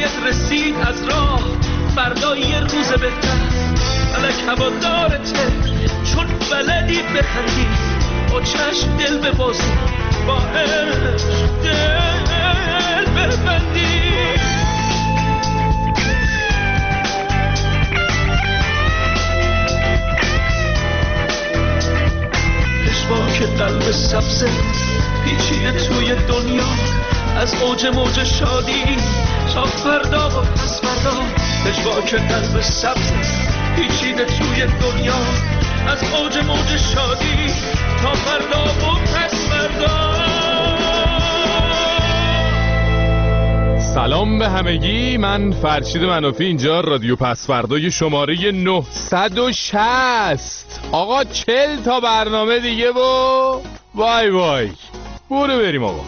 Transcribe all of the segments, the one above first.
بهت رسید از راه، فردا یه روز بهتر. فلک هوادارته چون بلدی بخندی، با چشم دل ببازی، با عشق دل ببندی. پشواک قلب سبزه پیچیده توی دنیا، از اوج موج شادی تا فردا و پس فردا. پشواک قلب سبزه پیچیده توی دنیا، از اوج موج شادی تا فردا و پس فردا. سلام به همگی، من فرشید منافی، اینجا رادیو پسفردای شماره 960. آقا 40 تا برنامه دیگه و وای وای، برو بریم آقا.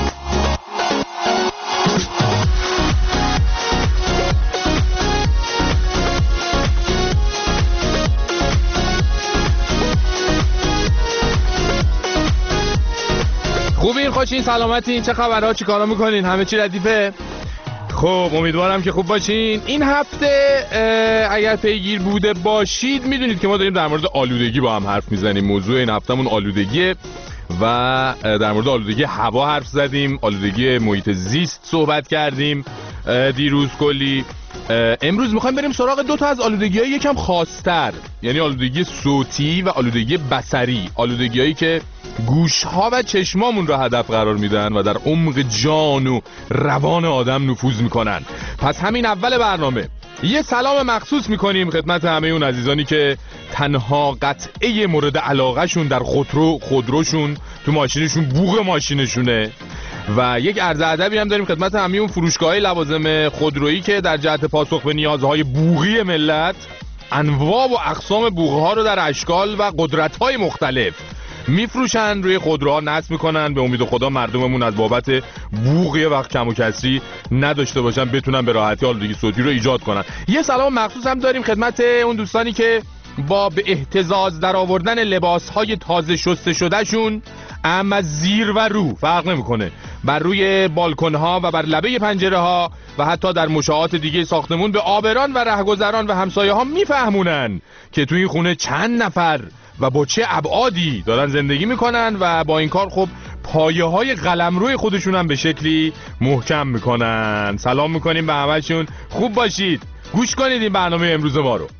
خوبین، خوشین، سلامتین؟ چه خبرها؟ چی کارا میکنین؟ همه چی ردیفه؟ خب امیدوارم که خوب باشین. این هفته اگر پیگیر بوده باشید میدونید که ما داریم در مورد آلودگی با هم حرف میزنیم. موضوع این هفتمون آلودگیه و در مورد آلودگی هوا حرف زدیم، آلودگی محیط زیست صحبت کردیم دیروز کلی. امروز میخوایم بریم سراغ دو تا از آلودگی‌های یکم خاص‌تر، یعنی آلودگی صوتی و آلودگی بصری. آلودگی‌هایی که گوش‌ها و چشمامون را هدف قرار میدن و در عمق جان و روان آدم نفوذ میکنن. پس همین اول برنامه یه سلام مخصوص میکنیم خدمت همه اون عزیزانی که تنها قطعه مورد علاقه شون در خودروشون تو ماشینشون بوق ماشینشونه، و یک عرض ادبی هم داریم خدمت همه اون فروشگاه‌های لوازم خودرویی که در جهت پاسخ به نیازهای بوقی ملت انواع و اقسام بوق‌ها رو در اشکال و قدرت‌های مختلف میفروشن، روی خودروها نصب میکنن. به امید خدا مردممون از بابت بوق یه وقت کم و کسری نداشته باشن، بتونن به راحتی آلودگی صوتی رو ایجاد کنن. یه سلام مخصوص هم داریم خدمت اون دوستانی که با به اهتزاز در آوردن لباسهای تازه شسته شدهشون، اما زیر و رو فرق نمیکنه، بر روی بالکن‌ها و بر لبه پنجره‌ها و حتی در مشاعات دیگه ساختمون به آبران و رهگذران و همسایه‌ها میفهمونن که توی این خونه چند نفر و با چه ابعادی دارن زندگی میکنن و با این کار خب پایه‌های قلمروی خودشون هم به شکلی محکم میکنن. سلام میکنیم به همه‌شون، خوب باشید، گوش کنید این برنامه امروز ما رو.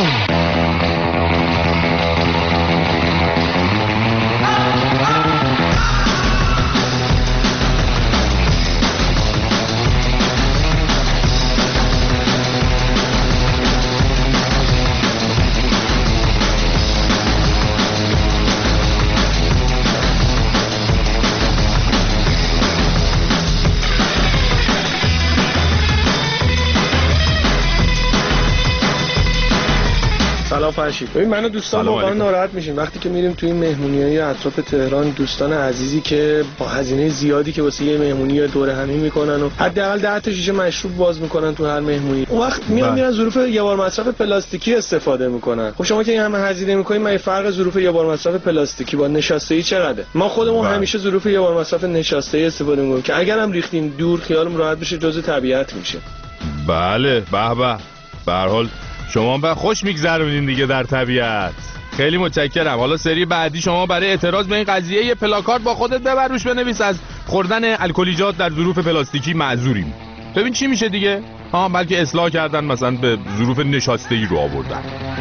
فرشید، ببین من و دوستان واقعا ناراحت میشیم وقتی که میریم توی مهمونی‌های اطراف تهران، دوستان عزیزی که با هزینه زیادی که واسه یه مهمونی دور همی میکنن و حداقل 10 تا شیشه مشروب باز میکنن تو هر مهمونی، اون وقت میان ظروف یه بار مصرف پلاستیکی استفاده میکنن. خب شما که این همه هزینه میکنین، من فرق ظروف یه بار مصرف پلاستیکی با نشاسته‌ای چقدره؟ ما خودمون همیشه ظروف یه بار مصرف نشاسته‌ای استفاده میکنیم که اگرم ریختیم دور خیالم راحت بشه، جزء طبیعت میشه. بله، به هر حال شما به خوش میگذرونین دیگه در طبیعت. خیلی متشکرم. حالا سری بعدی شما برای اعتراض به این قضیه یه پلاکارد با خودت ببر، روش بنویس از خوردن الکلیجات در ظروف پلاستیکی معذوریم. ببین چی میشه دیگه. بلکه اصلاح کردن، مثلا به ظروف نشاسته‌ای رو آوردن.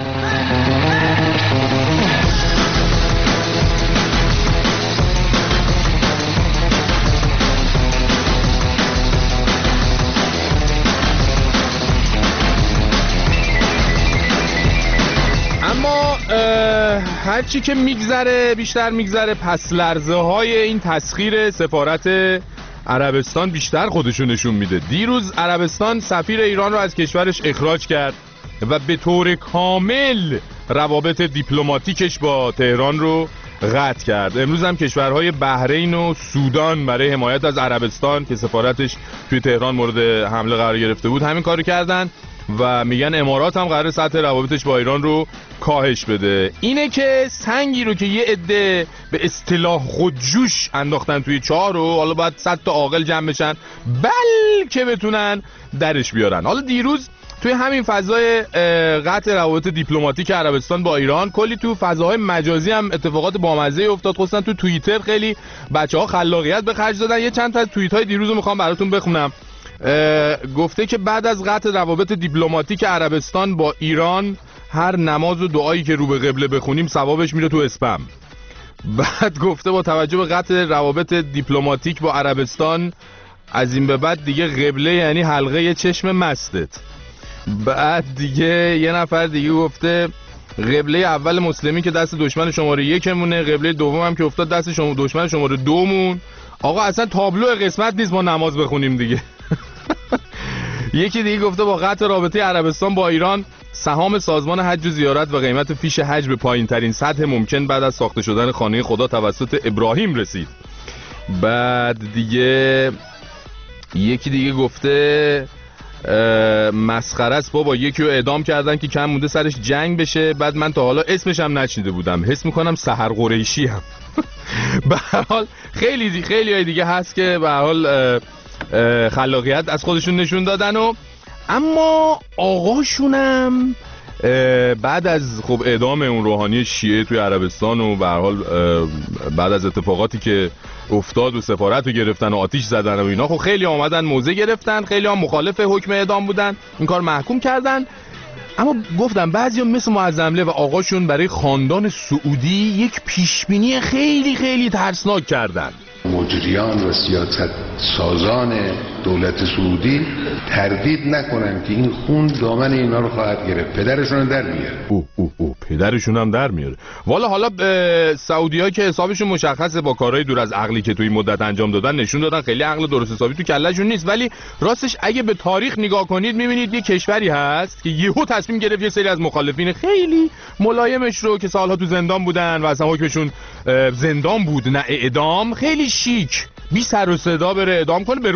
هرچی که میگذره بیشتر میگذره، پس لرزه های این تسخیر سفارت عربستان بیشتر خودشون نشون میده. دیروز عربستان سفیر ایران رو از کشورش اخراج کرد و به طور کامل روابط دیپلماتیکش با تهران رو قطع کرد. امروز هم کشورهای بحرین و سودان برای حمایت از عربستان که سفارتش توی تهران مورد حمله قرار گرفته بود همین کارو کردن و میگن امارات هم قراره سطح روابطش با ایران رو کاهش بده. اینه که سنگی رو که یه عده به اصطلاح خودجوش انداختن توی چاه رو حالا باید 100 تا عاقل جمع بشن بلکه بتونن درش بیارن. حالا دیروز توی همین فضای قطع روابط دیپلماتیک عربستان با ایران کلی تو فضاهای مجازی هم اتفاقات بامزه افتاد، خصوصا تو توییتر خیلی بچه‌ها خلاقیت به خرج دادن. یه چند تا از توییت‌های دیروز رو میخوام براتون بخونم. گفته که بعد از قطع روابط دیپلماتیک عربستان با ایران هر نماز و دعایی که رو به قبله بخونیم ثوابش میره تو اسپم. بعد گفته با توجه به قطع روابط دیپلماتیک با عربستان از این به بعد دیگه قبله یعنی حلقه چشم مستت. بعد دیگه یه نفر دیگه گفته قبله اول مسلمی که دست دشمن شماره 1 مونه، قبله دوم هم که افتاد دست دشمن شماره 2 مون. آقا اصلا تابلو قسمت نیست ما نماز بخونیم دیگه. یکی دیگه گفته با قطع رابطه عربستان با ایران سهام سازمان حج و زیارت و قیمت فیش حج به پایین ترین سطح ممکن بعد از ساخته شدن خانه خدا توسط ابراهیم رسید. بعد دیگه یکی دیگه گفته مسخره است بابا، یکی رو اعدام کردن که کم مونده سرش جنگ بشه، بعد من تا حالا اسمش هم نشنیده بودم، حس میکنم سحر قریشی هم. به هر حال خیلی دیگه هست که به هر حال خلاقیت از خودشون نشون دادن. و اما آقاشونم بعد از خب اعدام اون روحانی شیعه توی عربستان و به هر حال بعد از اتفاقاتی که افتاد و سفارت رو گرفتن و آتیش زدن و اینا، خب خیلی آمدن موضع گرفتن، خیلی هم مخالف حکم اعدام بودن، این کار محکوم کردن. اما گفتم بعضیا مثل معظمله و آقاشون برای خاندان سعودی یک پیشبینی خیلی خیلی ترسناک کردن. مجریان و سیاست سازان دولت سعودی تردید نکنن که این خون دامن اینا رو خواهد گرفت، پدرشون هم در میاره. پدرشون هم در میاره. والا حالا سعودی‌ها که حسابشون مشخصه با کارهای دور از عقلی که توی مدت انجام دادن نشون دادن خیلی عقل درست حسابی تو کلهشون نیست، ولی راستش اگه به تاریخ نگاه کنید میبینید یه کشوری هست که یهو تصمیم گرفت یه سری از مخالفین خیلی ملایمش رو که سالها تو زندان بودن و اصلا حکمشون زندان بود نه اعدام، خیلی شیک بی سر و صدا بره اعدام کنه،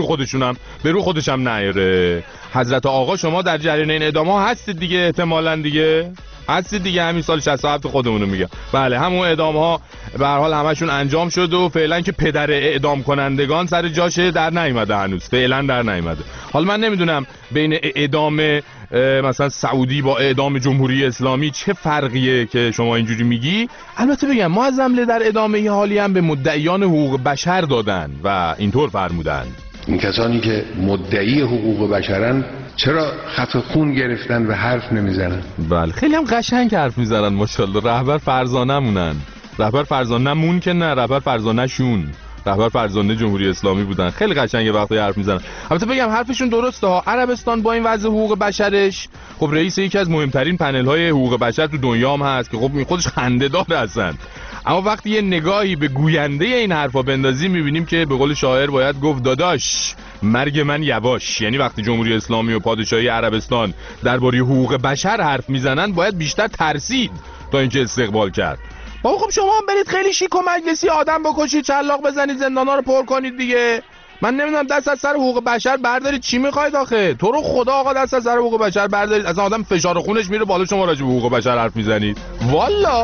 به رو خودش هم نیاره. حضرت آقا شما در جریان این اعدام ها هستید دیگه، احتمالاً دیگه هستید دیگه، همین سال 67 خودمونو میگم. بله همون اعدام ها به هر حال همشون انجام شد و فعلا که پدر اعدام کنندگان سر جاشه در نیامده، هنوز فعلا در نیامده. حالا من نمیدونم بین اعدام مثلا سعودی با اعدام جمهوری اسلامی چه فرقیه که شما اینجوری میگی. البته بگم معظمله در ادامه حالی هم به مدعیان حقوق بشر دادن و اینطور فرمودن این کسانی که مدعی حقوق بشرن چرا خط خون گرفتن و حرف نمیزنن؟ بله خیلی هم قشنگ حرف میزنن ماشاءالله. رهبر فرزانه مونن، رهبر فرزانه مون که نه، رهبر فرزانه شون، رهبر فرزانه جمهوری اسلامی بودن. خیلی قشنگه وقتی حرف میزنن. البته بگم حرفشون درسته ها. عربستان با این وضع حقوق بشرش خب رئیس یکی از مهمترین پنل های حقوق بشر تو دنیا هم هست که خب خودش خنده‌دار هستن. اما وقتی یه نگاهی به گوینده این حرفا بندازیم میبینیم که به قول شاعر باید گفت داداش مرگ من یواش. یعنی وقتی جمهوری اسلامی و پادشاهی عربستان درباره حقوق بشر حرف میزنن باید بیشتر ترسید تا اینکه استقبال کرد. بابا خب شما هم برید خیلی شیک و مجلسی آدم بکشید، چلاق بزنید، زندانا رو پر کنید دیگه. من نمیدونم دست از سر حقوق بشر بردارید چی میخواید آخه؟ تو رو خدا آقا دست از سر حقوق بشر بردارید، اصلا آدم فشار خونش میره بالا شما راجع به حقوق بشر حرف میزنید. والا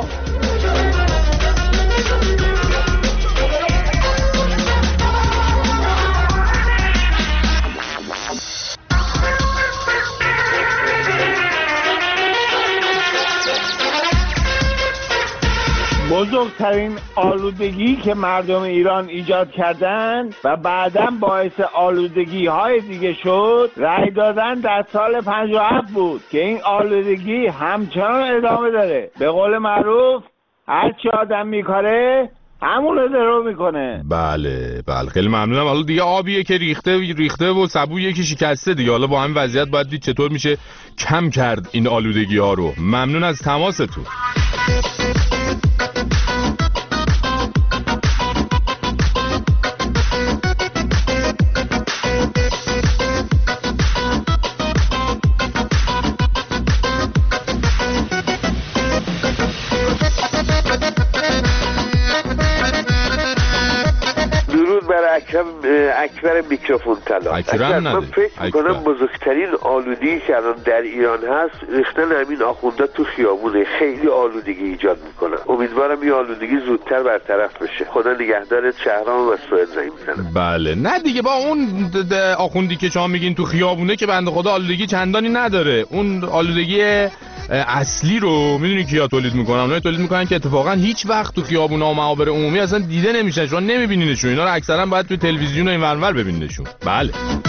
بزرگترین آلودگی که مردم ایران ایجاد کردن و بعداً باعث آلودگی های دیگه شد رأی دادن در سال 57 بود که این آلودگی همچنان ادامه داره. به قول معروف هرچی آدم میکاره همون رو درو میکنه. بله خیلی ممنونم. حالا دیگه آبیه که ریخته و سبویه که شکسته دیگه. حالا با همین وضعیت باید دید چطور میشه کم کرد این آلودگی ها رو. ممنون از تماستون. هم اکبر میکروفون طلا. اکبر من فکر میکنم بزرگترین آلودگی که الان در ایران هست ریختن همین آخوندا تو خیابونه. خیلی آلودگی ایجاد میکنن. امیدوارم این آلودگی زودتر برطرف بشه. خدا نگهدار شهرام و سوئد زنگ میزنم. بله نه دیگه با اون آخوندی که شما میگین تو خیابونه که بنده خدا آلودگی چندانی نداره. اون آلودگی اصلی رو میدونی کیا تولید میکنن؟ اونایی تولید میکنن که اتفاقا هیچ وقت تو خیابونا و معابر عمومی اصلا دیده نمیشن. شما نمیبینینشون. اینا رو اکثرا باید تو تلویزیون و این ورانور ببینینشون. بله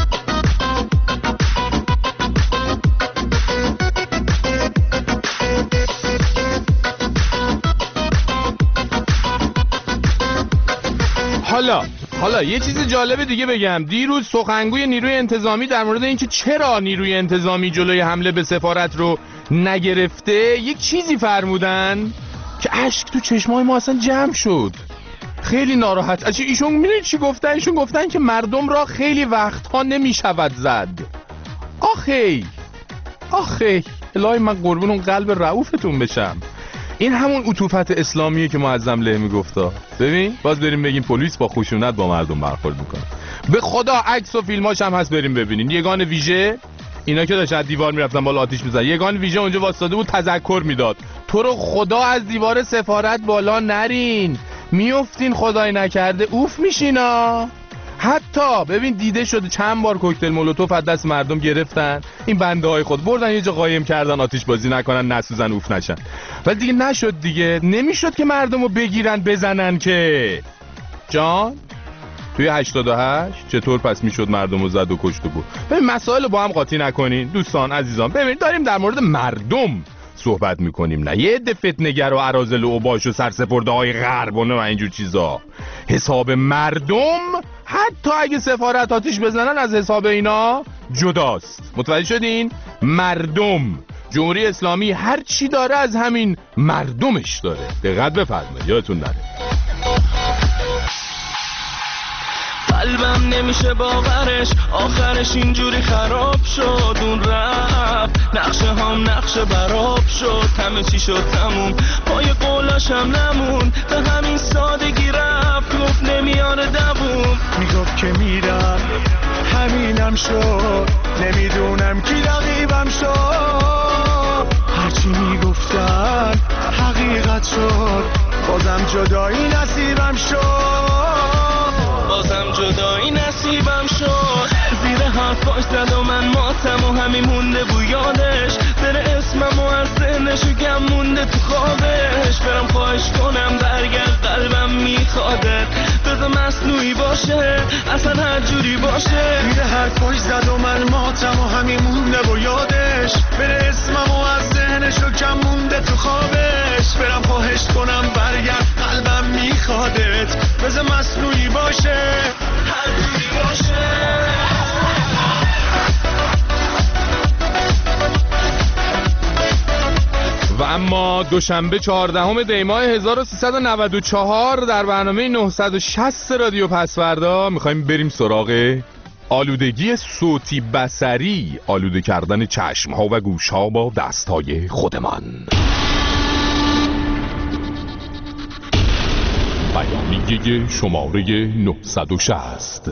حالا یه چیز جالب دیگه بگم. دیروز سخنگوی نیروی انتظامی در مورد اینکه چرا نیروی انتظامی جلوی حمله به سفارت رو نگرفته یک چیزی فرمودن که اشک تو چشمای ما اصلا جمع شد. خیلی ناراحت. ایشون میدونید چی گفتن؟ ایشون گفتن که مردم را خیلی وقتها نمیشود زد. آخی الهی من قربون اون قلب رئوفتون بشم. این همون عطوفت اسلامیه که معظم له میگفتا. ببین باز بریم بگیم پلیس با خشونت با مردم برخورد میکنه. به خدا عکس و فیلماش هم هست، بریم ببینین. یگان ویژه اینا که داشتن دیوار میرفتن بالا آتیش میزنن، یگان ویژه اونجا واسطاده بود تذکر میداد تو رو خدا از دیوار سفارت بالا نرین، میافتین خدای نکرده اوف میشینا. حتی ببین دیده شده چند بار کوکتل مولوتوف از دست مردم گرفتن، این بنده های خود بردن یه جا قایم کردن آتیش بازی نکنن نسوزن اوف نشن. ولی دیگه نشد دیگه، نمیشد که مردم رو بگیرن بزنن که جان. توی 88 چطور پس میشد مردم رو زد و کشت و بود؟ ببین مسائل با هم قاطی نکنین دوستان عزیزان. ببین داریم در مورد مردم صحبت میکنیم، نه یه عده فتنه‌گر و اراذل و اوباش و سرسپرده های غربونه و اینجور چیزا. حساب مردم حتی اگه سفارت آتیش بزنن از حساب اینا جداست. متوجه شدین؟ مردم جمهوری اسلامی هر چی داره از همین مردمش داره. دقت بفرمایید یادتون نره. قلبم نمیشه باورش، آخرش اینجوری خراب شد. اون رفت نقشه هم نقشه براب شد، همه چی شد تموم، پای قولاش هم نمون، به همین سادگی رفت، گفت نمیاره دووم. میگفت که میرم همینم شد، نمیدونم کی رقیبم شد، هرچی میگفتن حقیقت شد، بازم جدایی نصیبم شد، زیر حرفاش زد و من ماتم و همین مونده بو یادش، بره اسمم و از ذهنشو گم مونده تو خوابش، برم خواهش کنم برگرد قلبم میخوادت، بذار مصنوعی باشه اصلا هر جوری باشه، زیر حرفاش زد و من ماتم و همین مونده بو یادش، بره اسمم و از ذهنشو گم مونده تو خوابش، برم خواهش کنم برگرد قلبم میخوادت، بذار مصنوعی باشه هر جوری باشه. و اما دوشنبه 14 دی ماه 1394 در برنامه 960 رادیو پسوردا میخوایم بریم سراغ آلودگی صوتی بصری، آلوده کردن چشمها و گوشها با دستهای خودمان. بیانیه شماره 960.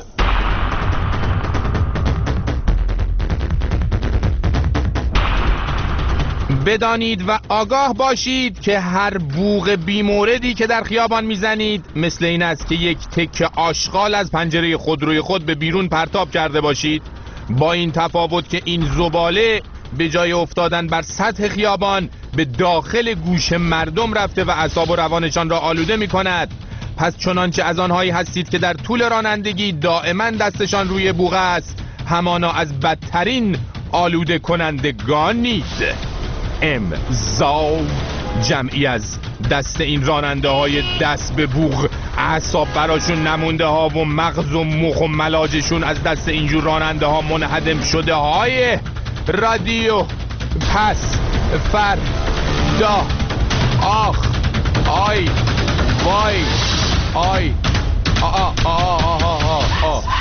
بدانید و آگاه باشید که هر بوق بیموردی که در خیابان میزنید مثل این است که یک تکه آشغال از پنجره خودروی خود به بیرون پرتاب کرده باشید، با این تفاوت که این زباله به جای افتادن بر سطح خیابان به داخل گوش مردم رفته و اعصاب و روانشان را آلوده می کند. پس چنانچه از آنهایی هستید که در طول رانندگی دائما دستشان روی بوق است، همانا از بدترین آلوده کنندگانید. امضا جمعی از دست این راننده های دست به بوق، اعصاب براشون نمونده ها و مغز و مخ و ملاجشون از دست اینجور راننده ها منهدم شده های رادیو پس فردا. آخ آی وای آی آ آ آ آ آ.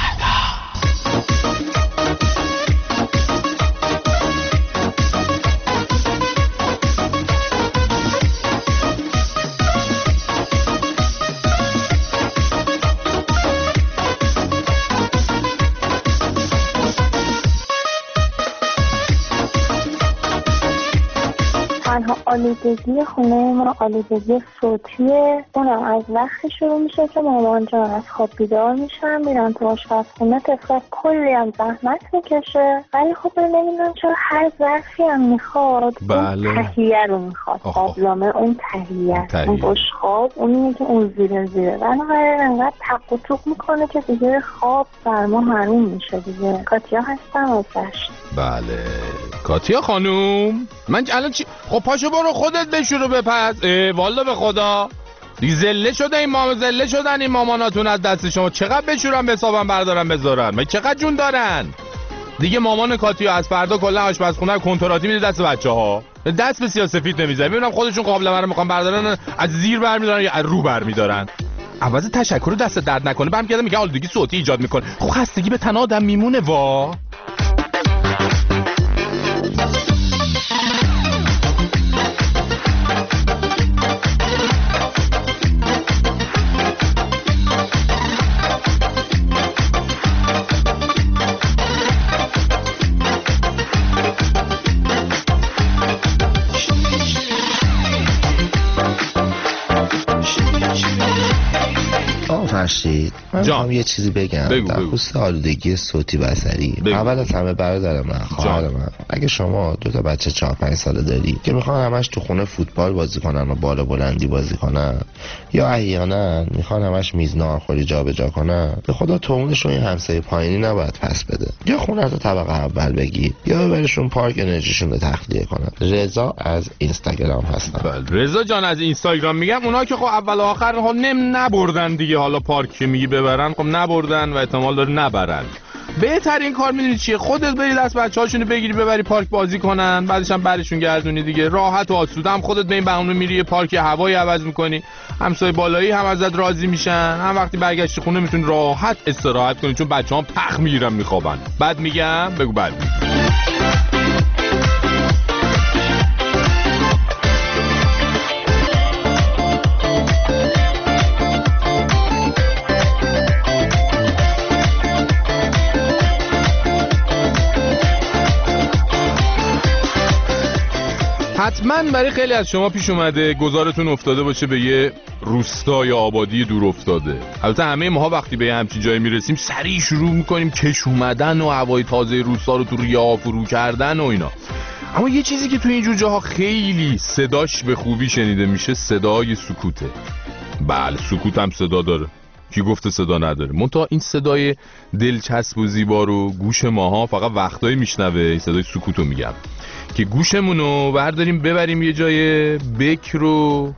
آلودگی خونه ما آلودگی صوتیه. اونم از وقتی شروع میشه که مامان جان از خواب بیدار میشن میرن تو آشپزخونه. طفل کلی هم زحمت میکشه، ولی خب نمیدونم چرا هر ظرفی هم میخواد اون تهیه رو میخواد. قابلمه اون تهیه اون بشخاب اونیه که اون زیره بنابراین انقدر تق و توق میکنه که دیگه خواب بر ما حروم میشه دیگه. کاتیا هستم از دشت. بله کاتیا خانوم، من الان چی؟ خب پاشو برو خودت بشورو بپز. والا به خدا دیگه زله شدن این ماماناتون از دست شما. چقدر بشورن به حسابم بردارن بذارن؟ من چقدر جون دارن دیگه. مامان کاتیا از فردا کلا آشپزخونه کنتراتی میده دست بچه‌ها، دست به سیاه‌سفید نمیزنه. ببینم خودشون قابلمه رو میخوان بردارن، از زیر برمیدارن یا از رو برمیدارن. عوض تشکر دست درد نکنه برمیگردم میگه آلودگی صوتی ایجاد میکنه. خب خستگی به تن آدم میمونه وا. فرشید من میخوام یه چیزی بگم در خصوص آلودگی صوتی بصری. اول از همه برادر من، خواهر من، اگه شما 2 تا بچه 4-5 ساله داری که میخوان همش تو خونه فوتبال بازی کنن و بالا بلندی بازی کنن یا احیانا میخوان همش میز ناهارخوری جابجا کنن، به خدا تومونشون این همسایه پایینی نباید پس بده. یا خونه رو طبقه اول بگیر یا ببرشون پارک انرژیشون رو تخلیه کنن. رضا از اینستاگرام هستم. رضا جان از اینستاگرام میگم. اونا که خب اول و آخر نبردن دیگه، حالا پارک که میگی ببرن خب نبردن و احتمال داره نبرن. بهترین کار میدونی چیه؟ خودت بری دست بچه‌هاشونو بگیری ببری پارک بازی کنن، بعدش هم برشون گردونی دیگه. راحت و آسوده هم خودت به این بهونه میری یه پارک هوایی عوض میکنی، همسایه بالایی هم ازت راضی میشن، هم وقتی برگشتی خونه میتونی راحت استراحت کنی چون بچه‌ها پخ میگیرن میخوابن. بعد میگم بگو بعد حتما برای خیلی از شما پیش اومده گذارتون افتاده باشه به یه روستا یا آبادی دور افتاده. البته همه ماها وقتی به همچین جایی میرسیم سریع شروع میکنیم کش اومدن و هوای تازه روستا رو تو ریا فرو کردن و اینا. اما یه چیزی که تو اینجور جاها خیلی صداش به خوبی شنیده میشه صدای سکوته. بله سکوت هم صدا داره، کی گفته صدا نداره؟ منتها این صدای دلچسب و زیبا رو گوش ماها فقط وقتایی میشنوه. این صدای سکوتو میگم که گوشمونو برداریم ببریم یه جای بکر و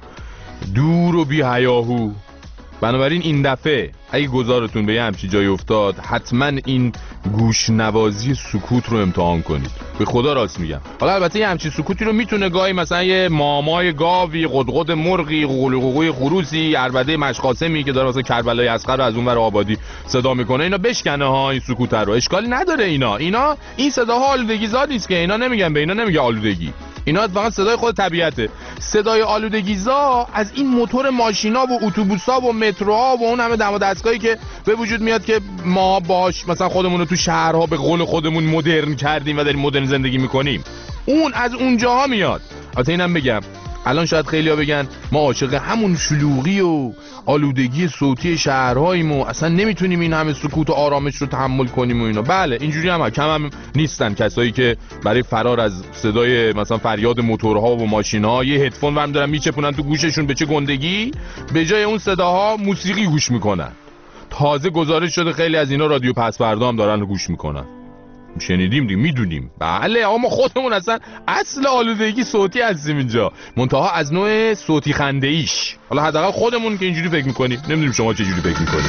دور و بی هیاهو. بنابراین این دفعه اگه گذارتون به یه همچین جای افتاد حتما این گوش نوازی سکوت رو امتحان کنید. به خدا راست میگم. حالا البته یه همچین سکوتی رو میتونه گاهی مثلا یه مامای گاوی، قدقد مرغی، قوقوی خروسی، عربده مشقاسمی که داره مثلا کربلای اصغر رو از اون ور آبادی صدا میکنه اینا بشکنه ها این سکوت رو. اشکالی نداره. اینا این صداها آلودگی زا نیست که. اینا نمیگن، به اینا نمیگه آلودگی. اینا فقط صدای خود طبیعته. صدای آلودگیزا از این موتور ماشینا و اتوبوسا و متروها و اون همه دم و دستگاهی که به وجود میاد که ما باش مثلا خودمون رو تو شهرها به قول خودمون مدرن کردیم و داریم مدرن زندگی میکنیم، اون از اونجاها میاد. البته اینم بگم الان شاید خیلیا بگن ما عاشق همون شلوغی و آلودگی صوتی شهرهاییم و اصلا نمیتونیم این همه سکوت و آرامش رو تحمل کنیم و اینا. بله اینجوری هم کم هم نیستن کسایی که برای فرار از صدای مثلا فریاد موتورها و ماشین‌ها یه هدفون برمی دارن میچپونن تو گوششون. به چه گندگی؟ به جای اون صداها موسیقی گوش میکنن. تازه گزارش شده خیلی از اینا رادیو پس‌پرده هم دارن گوش میکنن. شنیدیم دیگه، میدونیم. بله اما خودمون اصل آلودگی صوتی هستیم اینجا، منتها از نوع صوتی خنده ایش. حالا حداقل خودمون که اینجوری فکر میکنیم، نمیدونیم شما چه جوری فکر میکنید.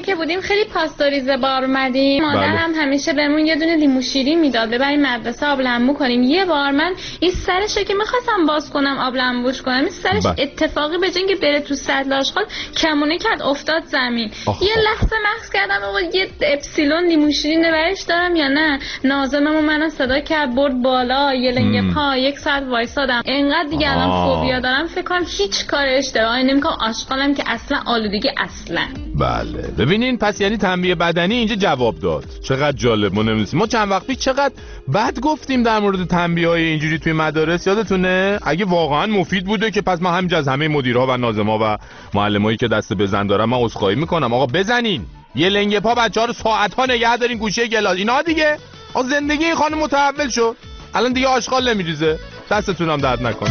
که بودیم خیلی پاستوریزه بار اومدیم. مادرم همیشه بهمون یه دونه لیمو شیرین میداد ببریم مدرسه آب لیمو کنیم. یه بار من این سرشو که می‌خواستم باز کنم آب لیموش کنم، این سرش اتفاقی به جنگ بره تو سطل آشغال کمونه کرد افتاد زمین. یه لحظه مغز کردم آقا یه اپسیلون لیمو شیرین برش دارم یا نه. ناظمم منو صدا کرد برد بالا یه لنگ پا 1 ساعت وایسادم. انقدر دیگه الان فوبیا دارم فکر کنم هیچ کار اشتباهی نمی‌کنم. آشغالم که اصلا آلودگی اصلا. بله ببینین پس یعنی تنبیه بدنی اینجا جواب داد. چقدر جالب. ما نمی‌دونیم ما چند وقت پیش چقدر بد گفتیم در مورد تنبیه‌های اینجوری توی مدارس، یادتونه؟ اگه واقعا مفید بوده که پس ما همینجا از همه مدیرها و ناظما و معلمایی که دست بزن دارن من عذرخواهی میکنم. آقا بزنین یه لنگه پا بچه‌ها رو ساعت‌ها نگه دارین گوشه گلاس اینا دیگه. آقا زندگی این خانم متحول شد. الان دیگه آشغال نمیریزه. دستتون هم درد نکنه.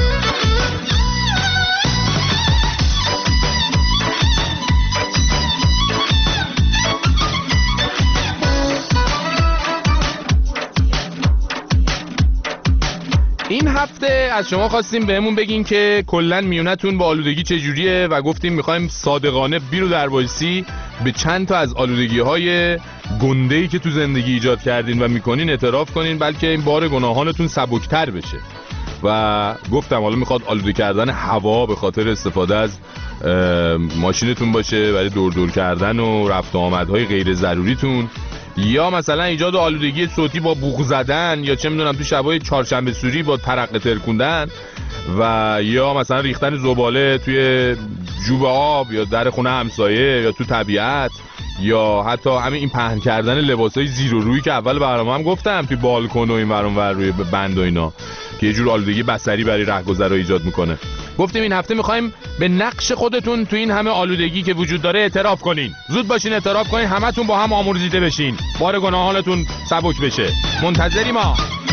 این هفته از شما خواستیم بهمون بگین که کلن میونتون با آلودگی چجوریه و گفتیم میخوایم صادقانه بیرو در وایسی به چند تا از آلودگی‌های گنده‌ای که تو زندگی ایجاد کردین و میکنین اعتراف کنین، بلکه این بار گناهانتون سبکتر بشه. و گفتم حالا میخواد آلوده کردن هوا به خاطر استفاده از ماشینتون باشه برای دور کردن و رفت و آمدهای غیر ضروریتون، یا مثلا ایجاد آلودگی صوتی با بوق زدن، یا چه میدونم تو شبای چهارشنبه سوری با ترقه ترکوندن، و یا مثلا ریختن زباله توی جوب آب یا در خونه همسایه یا تو طبیعت، یا حتی همین این پهن کردن لباسای زیر و روی که اول برنامه هم گفتم توی بالکن و این ور اون ور روی بند و اینا که یه جور آلودگی بصری برای رهگذرا ایجاد میکنه. گفتیم این هفته میخوایم به نقش خودتون تو این همه آلودگی که وجود داره اعتراف کنین. زود باشین اعتراف کنین، همتون با هم آمرزیده بشین، بار گناهانتون سبک بشه. منتظری ما.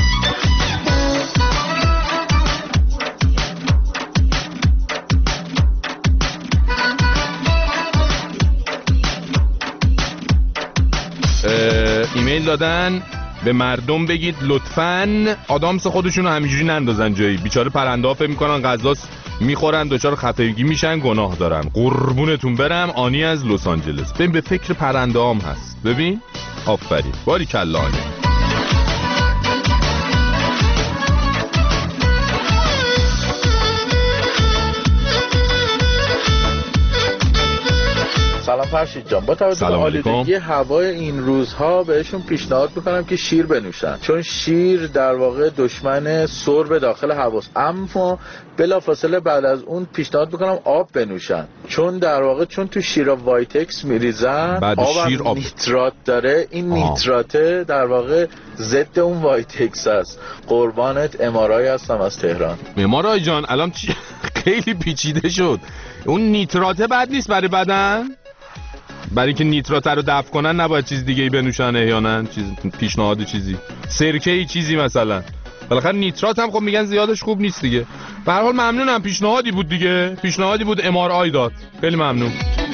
ایمیل دادن به مردم بگید لطفاً آدامس خودشونو همینجوری نندازن جایی. بیچاره پرنده ها فکر میکنن غذاست میخورن، دچار خفگی میشن، گناه دارن. قربونتون برم. آنی از لس آنجلس. ببین به فکر پرنده هم هست. ببین آفرین باریکلا آنی. سلام فرشید جان، با توجه به آلودگی هوای این روزها بهشون پیشنهاد میکنم که شیر بنوشن، چون شیر در واقع دشمن سرب داخل هواست. اما بلافاصله بعد از اون پیشنهاد میکنم آب بنوشن، چون در واقع چون تو شیر وایتکس میریزن، آب نیترات داره. این نیتراته در واقع ضد اون وایتکس است. قربانت امارای هستم از تهران. امارای جان الان خیلی پیچیده شد. اون نیتراته بد نیست برای بدن؟ برای که نیترات رو دفع کنن نباید چیز دیگه ای بنوشن احیانا؟ چیز پیشنهاد چیزی سرکه ای چیزی مثلا. بالاخره نیترات هم خب میگن زیادش خوب نیست دیگه. به هر حال ممنونم، پیشنهادی بود دیگه، پیشنهادی بود MRI داد. خیلی ممنون.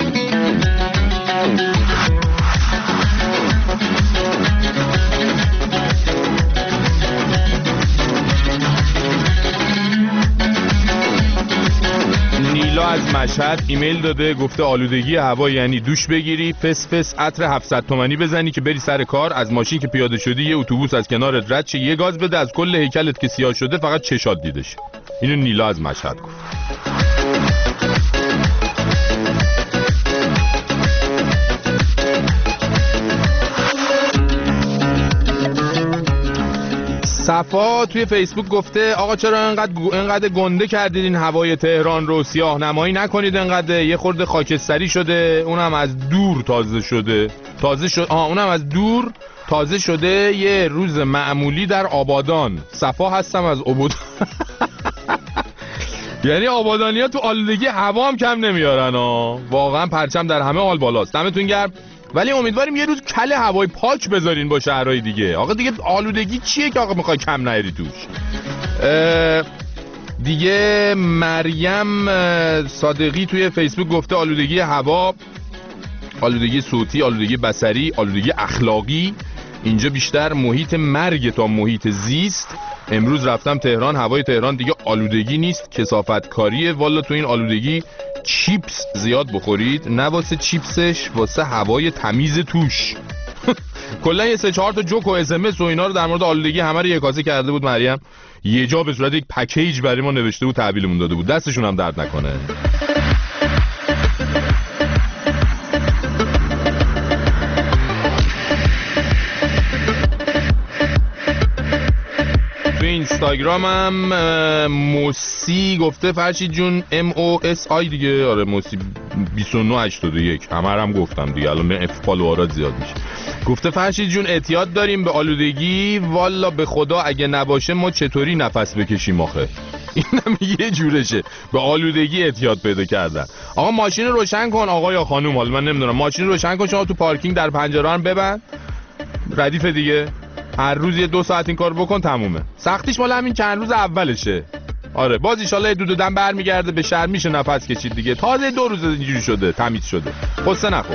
از مشهد ایمیل داده، گفته آلودگی هوا یعنی دوش بگیری، فس فس عطر 700 تومانی بزنی که بری سر کار، از ماشین که پیاده شدی یه اتوبوس از کنارت رد شه، یه گاز بده، از کل هیکلت که سیاه شده فقط چشات دیده شه. اینو نیلا از مشهد گفت. صفا توی فیسبوک گفته آقا چرا انقدر گنده کردید این هوای تهران رو، سیاه نمایی نکنید، انقدر یه خورده خاکستری شده، اونم از دور تازه شده یه روز معمولی در آبادان. صفا هستم از آبادان. یعنی آبادانی‌ها تو آلودگی هوا هم کم نمیارن واقعا پرچم در همه حال بالاست. دمتون گرم. ولی امیدواریم یه روز کل هوای پاک بذارین با شهرهای دیگه. آقا دیگه آلودگی چیه که آقا میخوای کم نیاری توش؟ دیگه مریم صادقی توی فیسبوک گفته آلودگی هوا، آلودگی صوتی، آلودگی بصری، آلودگی اخلاقی، اینجا بیشتر محیط مرگ تا محیط زیست. امروز رفتم تهران، هوای تهران دیگه آلودگی نیست، کثافت کاریه. والا تو این آلودگی چیپس زیاد بخورید، نه واسه چیپسش، واسه هوای تمیز توش. کلا یه 3-4 تا جوک و SMS و اینا رو در مورد آلودگی همه رو یکاسه کرده بود مریم. یه جا به صورت یک پکیج برای ما نوشته بود، تحویلمون داده بود. دستشون هم درد نکنه. تو اینستاگرامم موسی گفته فرشید جون MOSI دیگه، آره موسی 2981 همه هم گفتم دیگه، الان فالوورات زیاد میشه. گفته فرشید جون اعتیاد داریم به آلودگی، والا به خدا اگه نباشه ما چطوری نفس بکشیم آخه. اینم یه جورشه، به آلودگی اعتیاد پیدا کردن. آقا ماشین رو روشن کن آقا یا خانوم، حالا من نمیدونم، ماشین رو روشن کن شما تو پارکینگ، در پنجره رو ببند، ردیف دیگه هر روز یه 2 ساعت این کار بکن تمومه. سختیش مال همین چند روز اولشه. آره باز ان شاءالله دو دم برمیگرده به شهر، میشه نفس کشید دیگه. تازه 2 روز اینجوری شده، تمیز شده، قصه نخور.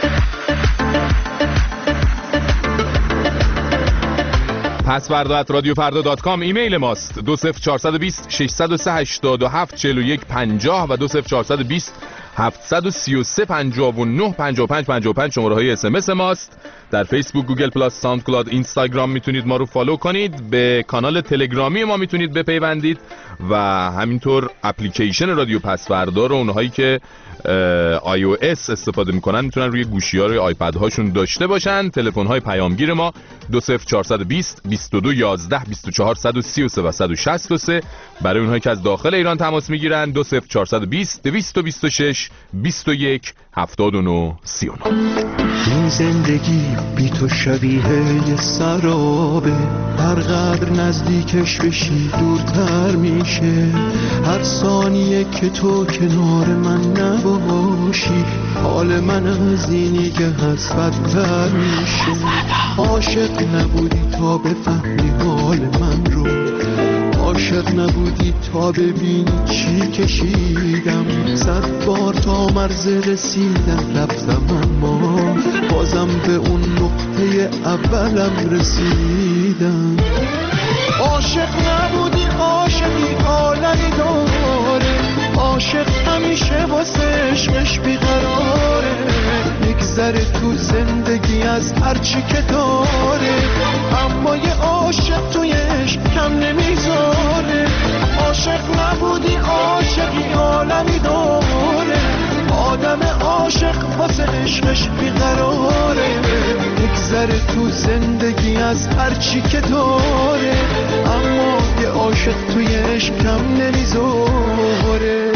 پسوردا@radiofarda.com ایمیل ماست. 20420 603 87 41 50 و 20420 733 59 55 55 شماره های SMS ماست. در فیسبوک، گوگل پلاس، ساوند کلاود، اینستاگرام میتونید ما رو فالو کنید. به کانال تلگرامی ما میتونید بپیوندید و همینطور اپلیکیشن رادیو پسوردا رو اونهایی که iOS استفاده میکنن میتونن روی گوشی ها روی آیپد هاشون داشته باشن. تلفن های پیامگیر ما 20420 22 11 24 133 و 163. برای اونهایی که از داخل ایران تماس میگیرن 20420 226 21 79 39. این زندگی بی تو شبیه یه سرابه، هر قدر نزدیکش بشی دورتر میشه. هر ثانیه که تو کنار من نباشی حال من از اینی که هست بدتر میشه. عاشق نبودی تا بفهمی حال من رو، عاشق نبودی تا ببینی چی کشیدم. 100 بار تا مرز رسیدم رفتم اما بازم به اون نقطه اولم رسیدم. عاشق نبودی عاشقی عالمی داره، عاشق همیشه واسه عشقش بیقراره. میگذره تو زندگی از هرچی که داره، اما یه عاشق توی عشق کم نمیذاره. عاشق نبودی عاشقی عالمی داره، آدم عاشق واسه عشقش بیقراره. میگذره تو زندگی از هرچی که داره، اما یه عاشق توی عشق کم نمیذاره.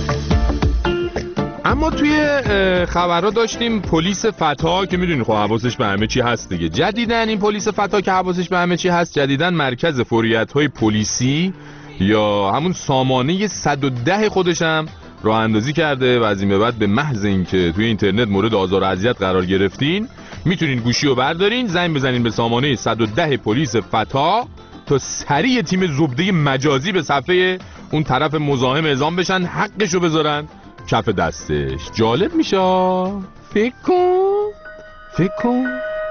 اما توی خبرها داشتیم پلیس فتا که میدونی خب حواسش به همه چی هست دیگه. جدیدن این پلیس فتا که حواسش به همه چی هست، جدیدن مرکز فوریت‌های پلیسی یا همون سامانه 110 خودش هم راه اندازی کرده و از این به بعد به محض اینکه توی اینترنت مورد آزار و اذیت قرار گرفتین میتونین گوشی رو بردارین، زنگ بزنین به سامانه 110 پلیس فتا تا سریع تیم زبده مجازی به صفحه اون طرف مزاحم اعزام بشن، حقشو بذارن کف دستش. جالب میشه. فکر کن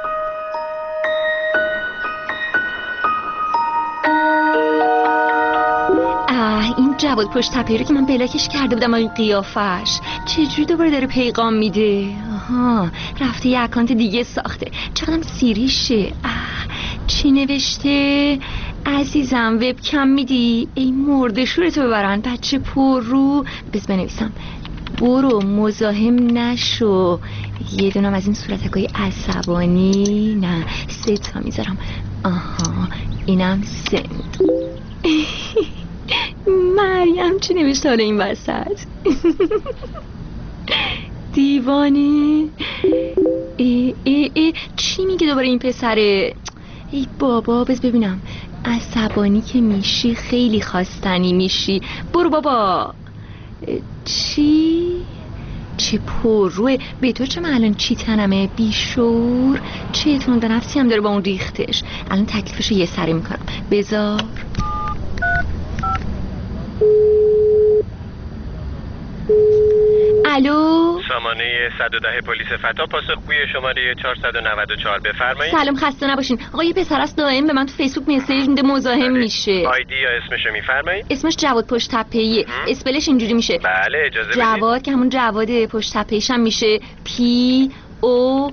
این جواد پشت تپه‌ای رو که من بلاکش کرده بودم این قیافش چجوری دوباره داره پیغام میده؟ آها رفته یه اکانت دیگه ساخته. چقدرم سیریشه. چی نوشته؟ عزیزم وبکم میدی؟ ای مرده شورتو ببرن بچه پر رو. بس بنویسم برو مزاحم نشو. یه دونم از این صورتکای عصبانی. نه 3 تا میذارم. آها اینم سند. مریم چی نوشته حالا این وسط؟ دیوانه. چی میگه دوباره این پسره؟ ای بابا بس ببینم. عصبانی که میشی خیلی خواستنی میشی. برو بابا. چه پروه به تو. چه من الان چی تنمه بیشور. چه اعتماد به نفسی هم داره با اون ریختش. الان تکلیفشو یه سره میکنم. بذار. الو سامانه 110 پلیس فتا، پاسخگوی شماره 494 بفرمایید. سلام، خسته نباشین. آقا یه پسر است دائم به من تو فیسبوک مسیج میده مزاحم میشه. آیدی یا اسمشو میفرمایید؟ اسمش جواد پشت تپه‌ایه. اسپلش اینجوری میشه. بله اجازه بدید. جواد که همون جواد پشت تپه‌ایش هم میشه POSH.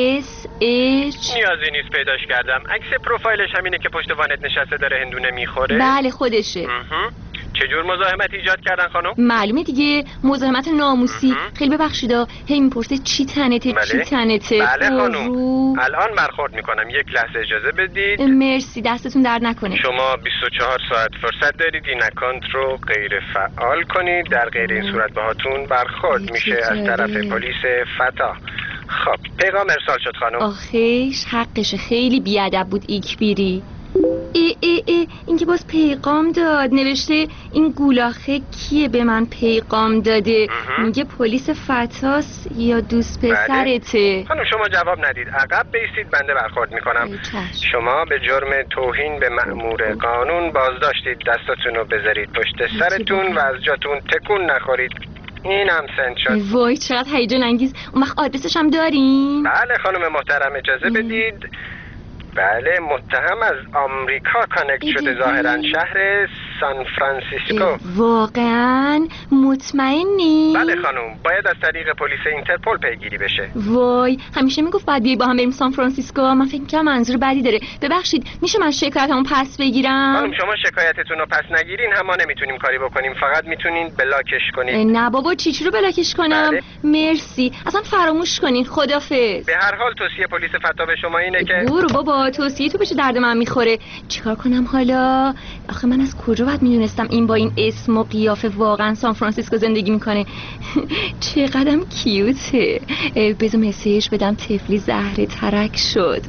نیازی نیست پیداش کردم. عکس پروفایلش همینه که پشت وانت نشسته داره هندونه میخوره؟ بله خودشه. چجور مزاحمت ایجاد کردن خانم؟ معلومه دیگه، مزاحمت ناموسی. خیلی ببخشیدا، هی میپرسه چی تنته بله. چی تنته. بله خانم، الان برخورد میکنم. یک لحظه اجازه بدید. مرسی، دستتون درد نکنه. شما 24 ساعت فرصت دارید این اکانت رو غیر فعال کنید. در غیر این صورت باهاتون برخورد میشه از طرف پلیس فتا. خب پیغام ارسال شد خانم. آخیش حقشه، خیلی بیادب بود ایکبیری. این که باز پیغام داد، نوشته این گولاخه کیه به من پیغام داده. میگه پلیس فتاس یا دوست پسرته. خانم شما جواب ندید، عقب بیستید بنده برخورد میکنم. شما به جرم توهین به مأمور قانون بازداشتید. دستاتون رو بذارید پشت سرتون و از جاتون تکون نخورید. این هم سنت شد. وای چقدر هیجان انگیز. اون وقت آدرسش هم داریم؟ بله خانم محترم اجازه بدید. بله متهم از آمریکا کانکت شده، ظاهرا شهر سان فرانسیسکو. واقعا مطمئنی؟ بله خانم، باید از طریق پلیس اینترپل پیگیری بشه. وای همیشه میگفت بعد بیای با هم بریم سان فرانسیسکو. من فکر می‌کردم منظور بدی داره. ببخشید میشه من شکایتمو پس بگیرم؟ خانم شما شکایتتون رو پس نگیرین هم ما نمیتونیم کاری بکنیم، فقط میتونین بلاکش کنید. نه بابا چی رو بلاکش کنم؟ بله. مرسی، اصلا فراموش کنین. خدافظ. به هر حال توصیه پلیس فتا به شما اینه که برو بابا، توصیه تو بشه درد من میخوره. چیکار کنم حالا؟ آخه من از کجا باید میدونستم این با این اسم و قیافه واقعا سان فرانسیسکو زندگی میکنه؟ چقدرم کیوته. بذار مسیج بدم. طفلی زهره ترک شد.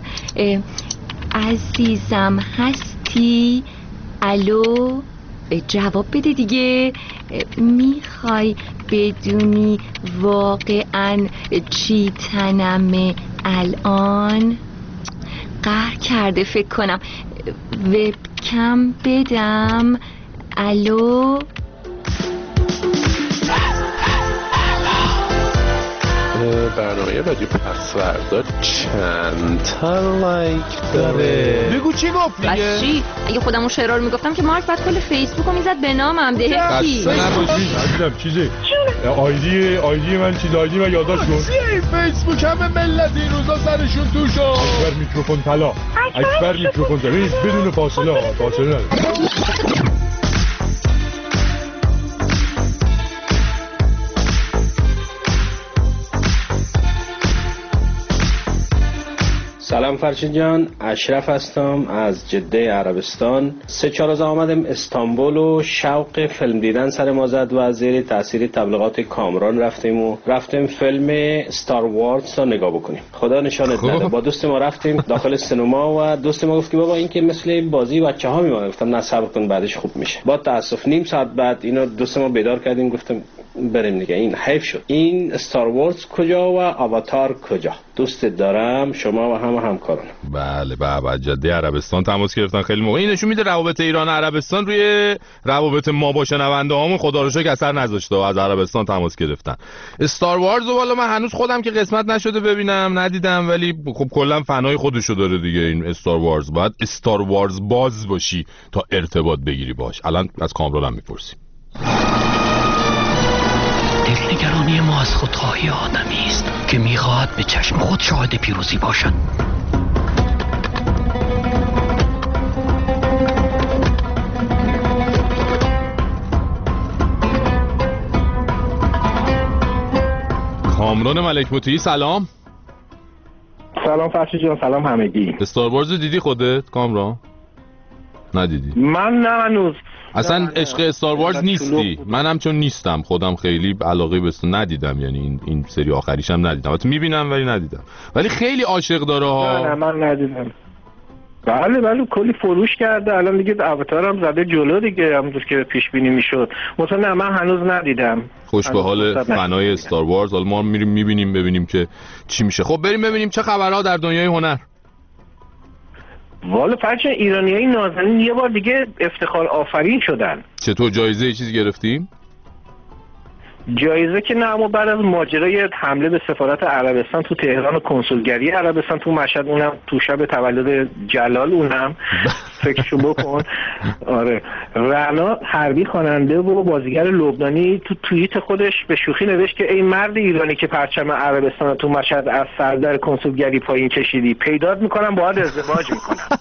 عزیزم هستی؟ الو، جواب بده دیگه. میخوای بدونی واقعا چی تنمه الان؟ قهر کرده فکر کنم. وبکم بدم. الو، برنامه رادیو پسوردا چند تا لایک داره؟ بگو چی گفت دیگه؟ بس چی؟ اگه خودمون شعرها رو میگفتم که مارک بعد کل فیسبوکو میزد به نامم. دهکی خسته نباشید عزیزم. چیزی آیدی من چیز آیدی من یادداشت کن. این فیسبوک همه ملت این روزا سرشون توش. اکبر میکروفون طلا. اکبر میکروفون طلا. بدون فاصله سلام فرشید جان، اشرف هستم از جده عربستان. 3-4 روز آمدم استانبول و شوق فیلم دیدن سر ما زد و از زیر تاثیر تبلیغات کامران رفتیم فیلم استار وارز رو نگاه بکنیم. خدا نشانت نده. با دوست ما رفتیم داخل سینما و دوست ما گفت که بابا این که مثل بازی بچه‌ها میمونه. گفتم نه صبر کن بعدش خوب میشه. با تاسف نیم ساعت بعد اینو دوست ما بیدار کردیم، گفتم بریم دیگه. این حیف شد. این استار وارز کجا و آواتار کجا؟ دوست دارم، شما و همکاران. بله بابا جده عربستان تماس گرفتن. خیلی موقع این نشون میده روابط ایران و عربستان روی روابط ما با شنونده هامون خدا رو شکر اثر نذاشته و از عربستان تماس گرفتن. استار وارز رو والا من هنوز خودم که قسمت نشده ببینم ندیدم، ولی خب کلا فنای خودشو داره دیگه. این استار وارز باید استار وارز باز باشی تا ارتباط بگیری باش. الان از کامران هم میپرسیم. دلنگرانی ما از خودخواهی آدمی است که میخواهد به چشم خود شاهد پیروزی باشد. کامران ملک مطیعی سلام. سلام فرشید جان، سلام همگی. استار وارز دیدی خودت کامران؟ ندیدی؟ من نه هنوز. اصلا عشق استار وارز نیستی؟ منم چون نیستم خودم خیلی علاقه بهش ندیدم، یعنی این سری آخریش هم ندیدم. البته میبینم ولی ندیدم، ولی خیلی عاشق داره ها. نه من ندیدم. بله کلی فروش کرده. الان دیگه اواتار هم زده جلو دیگه، همونطور که پیش بینی میشد. مثلا من هنوز ندیدم. خوش به حال فنای استار وارز. حالا ما میریم میبینیم ببینیم که چی میشه. خب بریم ببینیم چه خبرها در دنیای هنر. والا فرچه ایرانیای نازنین یه بار دیگه افتخار آفرین شدن. چطور جایزه چیزی گرفتیم؟ جایزه که نه، اما بعد از ماجرای حمله به سفارت عربستان تو تهران و کنسولگری عربستان تو مشهد، اونم تو شب تولد جلال، اونم فکرشو بکن. آره، رعنا حربی خواننده و بازیگر لبنانی تو توییت خودش به شوخی نوشت که ای مرد ایرانی که پرچم عربستان تو مشهد از سردر کنسولگری پایین کشیدی، پیدات میکنم باهات ازدواج میکنم.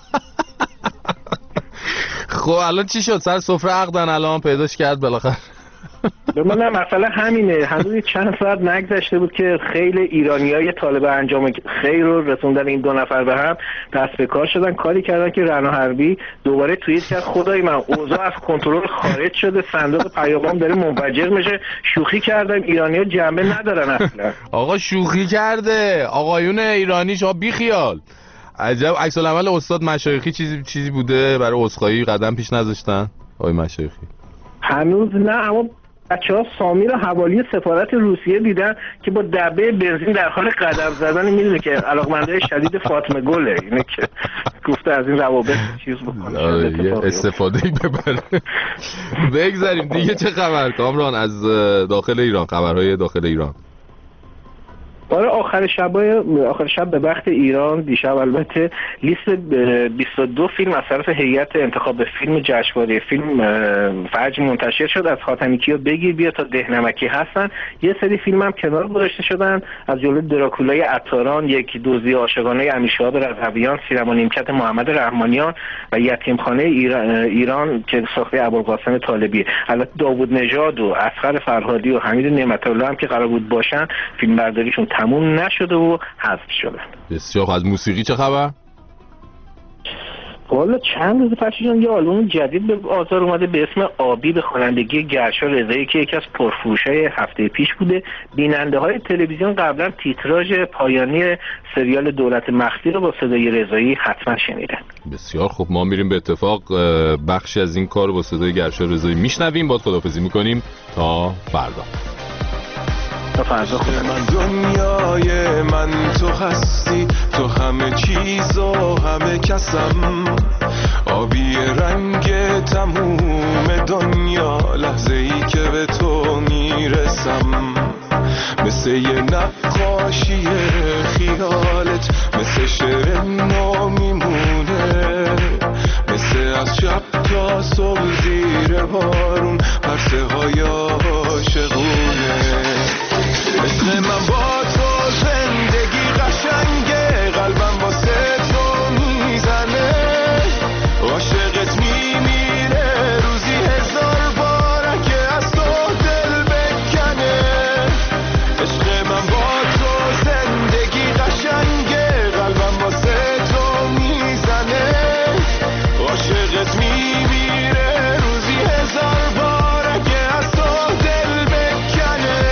خب الان چی شد؟ سر سفره عقدن الان پیداش کرد بالاخره؟ نه مثلا همینه، هنوز چند ساعت نگذشته بود که خیلی ایرانیای طالب انجام خیر رو رسوندن این دو نفر به هم دست به کار شدن، کاری کردن که رعنا حربی دوباره توییت کرد خدای من اوضاع از کنترل خارج شده، صندوق پیامام داره منفجر میشه، شوخی کردن، ایرانی‌ها جنبه ندارن اصلا. آقا شوخی کرده آقایون ایرانی، شما بی خیال. عجب عکس العمل استاد مشایخی چیزی بوده برای عذرخواهی قدم پیش نذاشتن آقای مشایخی؟ هنوز نه، اما بچه‌ها سامی رو حوالی سفارت روسیه دیدن که با دبه بنزین در حال قدم زدن. میدونه که علاقمنده شدید فاطمه گله، اینه که گفته از این روابط چیز بکنه، استفاده‌ای ببره. بگذاریم دیگه. چه خبر کامران از داخل ایران؟ خبرهای داخل ایران. آره، آخر شب به وقت ایران دیشب البته لیست 22 فیلم از طرف هیئت انتخاب فیلم جشنواره فیلم فجر منتشر شد. از خاتمیکیا بگیر بیا تا دهنمکی هستن. یه سری فیلم هم کنار گذاشته شدن، از جمله دراکولای عطاران، یک دزدی عاشقانه امیرشهاب رضویان، سینما نیمکت محمد رحمانیان و یتیمخانه ایران که ساخته ابوالقاسم طالبی. البته داوود نژاد و اصغر فرهادی و حمید نعمت‌الله هم که قرار بود باشن فیلمبرداریشون تموم نشده و حذف شدن. بسیار. از موسیقی چه خبر؟ والا چند روز پیش یه آلبوم جدید به بازار اومده به اسم آبی به خوانندگی گرشا رضایی که یکی از پرفروش‌های هفته پیش بوده. بیننده‌های تلویزیون قبلا تیتراژ پایانی سریال دولت مخفی رو با صدای رضایی حتما شنیدن. بسیار خوب، ما میریم به اتفاق بخشی از این کار رو با صدای گرشا رضایی میشنویم. باید خداحافظی میکنیم تا فردا. من دنیای من تو هستی، تو همه چیز و همه کسم، آبی رنگ تموم دنیا، لحظه ای که به تو میرسم، مثل یه نقاشی خیالت، مثل شعر نو میمونه، مثل از شب تا صبح زیر بارون پرسه های عاشقونه. عشق من با تو زندگی قشنگه، قلبم واسه تو میزنه، عاشقت میمیره روزی 1000 بار اگه از تو دل بکنه. عشق من با تو زندگی قشنگه، قلبم واسه تو میزنه، عاشقت میمیره روزی 1000 بار اگه از تو دل بکنه.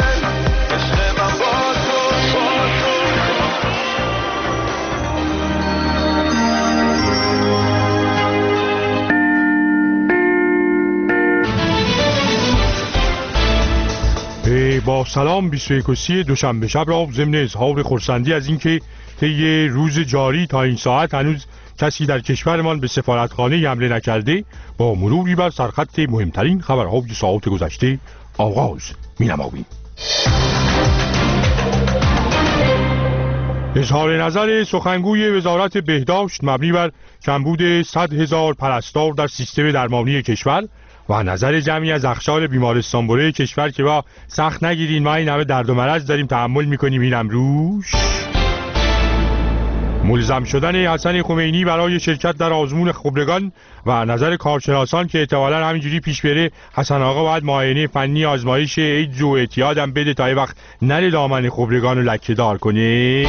با سلام 21 دوشنبه شب را ضمن اظهار خرسندی از اینکه طی روز جاری تا این ساعت هنوز کسی در کشورمان به سفارتخانه حمله نکرده، با مروری بر سرخط مهمترین خبرهای ساعات گذشته آغاز می‌نماییم. اظهار نظر سخنگوی وزارت بهداشت مبنی بر کمبود 100,000 پرستار در سیستم درمانی کشور و نظر جمعی از اقشار بیمارستان بره کشور که با سخت نگیرین ما این همه درد و مرض داریم تحمل میکنیم اینم روش. ملزم شدن حسن خمینی برای شرکت در آزمون خبرگان و نظر کارشناسان که احتمالاً همینجوری پیش بره حسن آقا باید معاینه فنی آزمایش ایدز و اعتیادم بده تا یه وقت نره دامن خبرگان رو لکه دار کنه.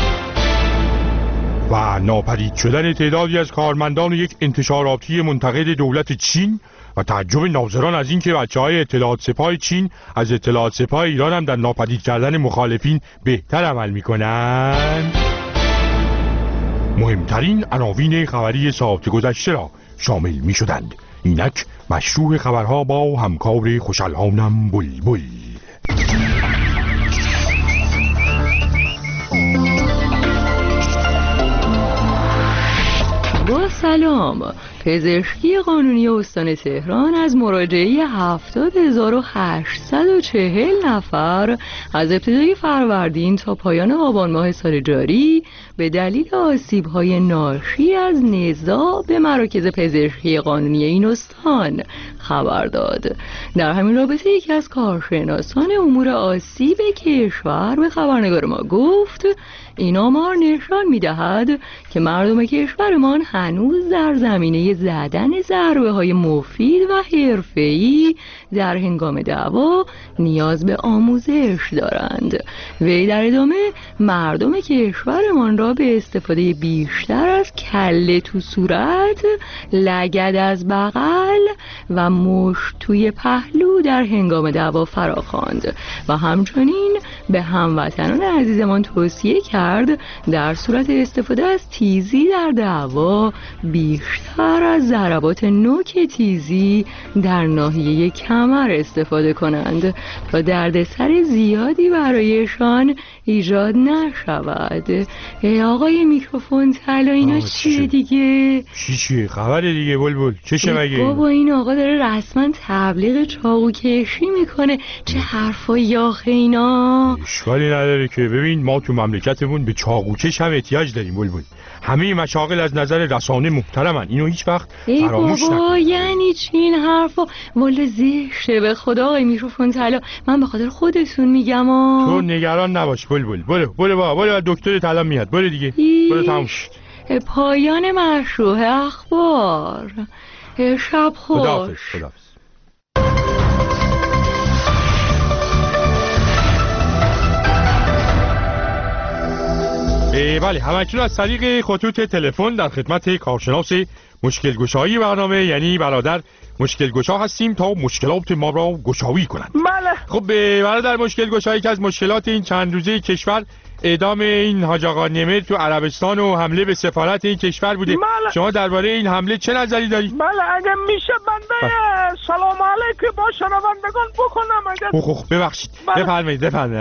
و ناپدید شدن تعدادی از کارمندان یک انتشاراتی منتقد دولت چین و تعجب ناظران از اینکه بچه‌های اطلاعات سپاه چین از اطلاعات سپاه ایران هم در ناپدید کردن مخالفین بهتر عمل میکنن. مهمترین عناوین خبری ساعت گذشته را شامل می شدند. اینک مشروع خبرها با همکار خوشالهانم بلبل. سلام. پزشکی قانونی استان تهران از مراجعه 70840 نفر از ابتدای فروردین تا پایان آبان ماه سال جاری به دلیل آسیب‌های ناشی از نزاع به مراکز پزشکی قانونی این استان خبر داد. در همین رابطه یکی از کارشناسان امور آسیب کشور به خبرنگار ما گفت این آمار نشان می‌دهد که مردم کشورمان هنوز در زمینه زدن ضربه‌های مفید و حرفه‌ای در هنگام دعوا نیاز به آموزش دارند. وی در ادامه مردم کشورمان را به استفاده بیشتر از کله تو صورت، لگد از بغل و مشت توی پهلو در هنگام دعوا فراخواند و همچنین به هموطنان عزیزمان توصیه کرد در صورت استفاده از تیزی در دعوا بیشتر از ضربات نوک تیزی در ناحیه کمر استفاده کنند تا دردسر زیادی برایشان ایجاد نشود. آقای میکروفون طلا اینا چیه دیگه؟ چیه خبره دیگه بلبل؟ چشه مگه؟ بابا این آقا داره رسما تبلیغ چاقو کشی میکنه. چه حرفایی آخه اینا؟ اشکالی نداره که ببین ما تو مملکتمون به چاقوکش هم احتیاج داریم بلبل. همه مشاغل از نظر رسانه محترمن، اینو هیچ وقت فراموش نکن. بابا یعنی چی این حرفا؟ والا زشته به خدا آقای میکروفون طلا، من به خاطر خودتون میگم تو نگران نباش بلبل. برو دکتر طلا میاد. برو دیگه. برو تموم شد. پایان مشروع اخبار. شب خوش. خداحافظ. بله همکنون از طریق خطوط تلفن در خدمت کارشناس مشکل گشایی برنامه یعنی برادر مشکل گشا هستیم تا مشکلات ما را گشایی کنند. بله. خب برادر مشکل گشایی که از مشکلات این چند روزه کشور اعدام این حاج آقا نمر تو عربستان و حمله به سفارت این کشور بوده. بله. شما درباره این حمله چه نظری داری؟ بله اگه میشه بنده سلام علیکم با شنوندگان بکنم اگه ببخشید. بفرمایید. سلام